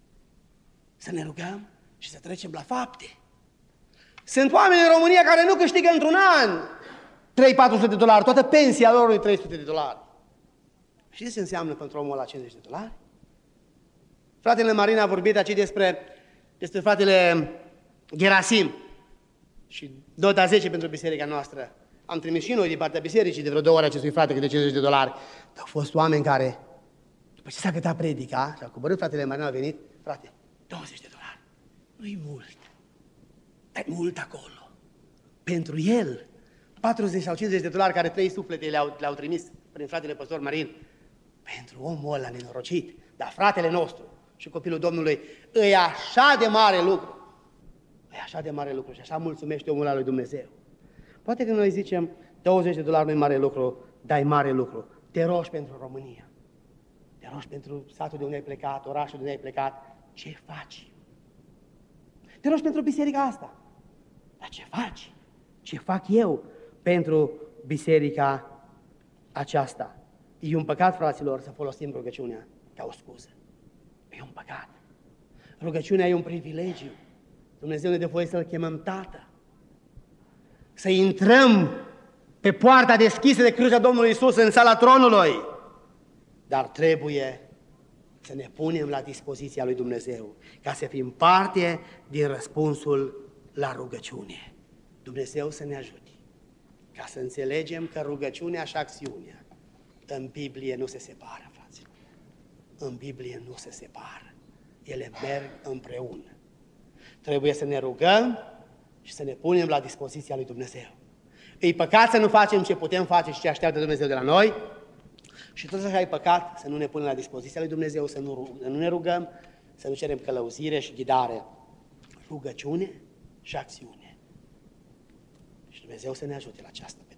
Să ne rugăm și să trecem la fapte. Sunt oameni în România care nu câștigă într-un an trei patru sute de dolari, toată pensia lor e trei sute de dolari. Știți ce înseamnă pentru omul ăla cincizeci de dolari? Fratele Marin a vorbit aici despre, despre fratele Gerasim și nota zece pentru biserica noastră. Am trimis și noi din partea bisericii de vreo două ori acestui frate câte cincizeci de dolari. Dar au fost oameni care, după ce s-a gătat predica și a coborât fratele Marin, a venit, frate, douăzeci de dolari. Nu-i mult, dar e mult acolo. Pentru el, patruzeci sau cincizeci de dolari care trei suflete le-au, le-au trimis prin fratele păstor Marin, pentru omul ăla nenorocit, dar fratele nostru și copilul Domnului, e așa de mare lucru. E așa de mare lucru și așa mulțumește omul ăla lui Dumnezeu. Poate că noi zicem, douăzeci de dolari nu e mare lucru, dar e mare lucru. Te rogi pentru România. Te rogi pentru satul de unde ai plecat, orașul de unde ai plecat. Ce faci? Te rogi pentru biserica asta. Dar ce faci? Ce fac eu pentru biserica aceasta? E un păcat, fraților, să folosim rugăciunea ca o scuză. E un păcat. Rugăciunea e un privilegiu. Dumnezeu ne dă voie să-L chemăm Tată. Să intrăm pe poarta deschisă de crucea Domnului Iisus în sala tronului. Dar trebuie să ne punem la dispoziția lui Dumnezeu ca să fim parte din răspunsul la rugăciune. Dumnezeu să ne ajute ca să înțelegem că rugăciunea și acțiunea în Biblie nu se separă, fraților. În Biblie nu se separă. Ele merg împreună. Trebuie să ne rugăm și să ne punem la dispoziția lui Dumnezeu. E păcat să nu facem ce putem face și ce așteaptă Dumnezeu de la noi și tot așa e păcat să nu ne punem la dispoziția lui Dumnezeu, să nu, să nu ne rugăm, să nu cerem călăuzire și ghidare. rugăciune și acțiune. Și Dumnezeu să ne ajute la aceasta.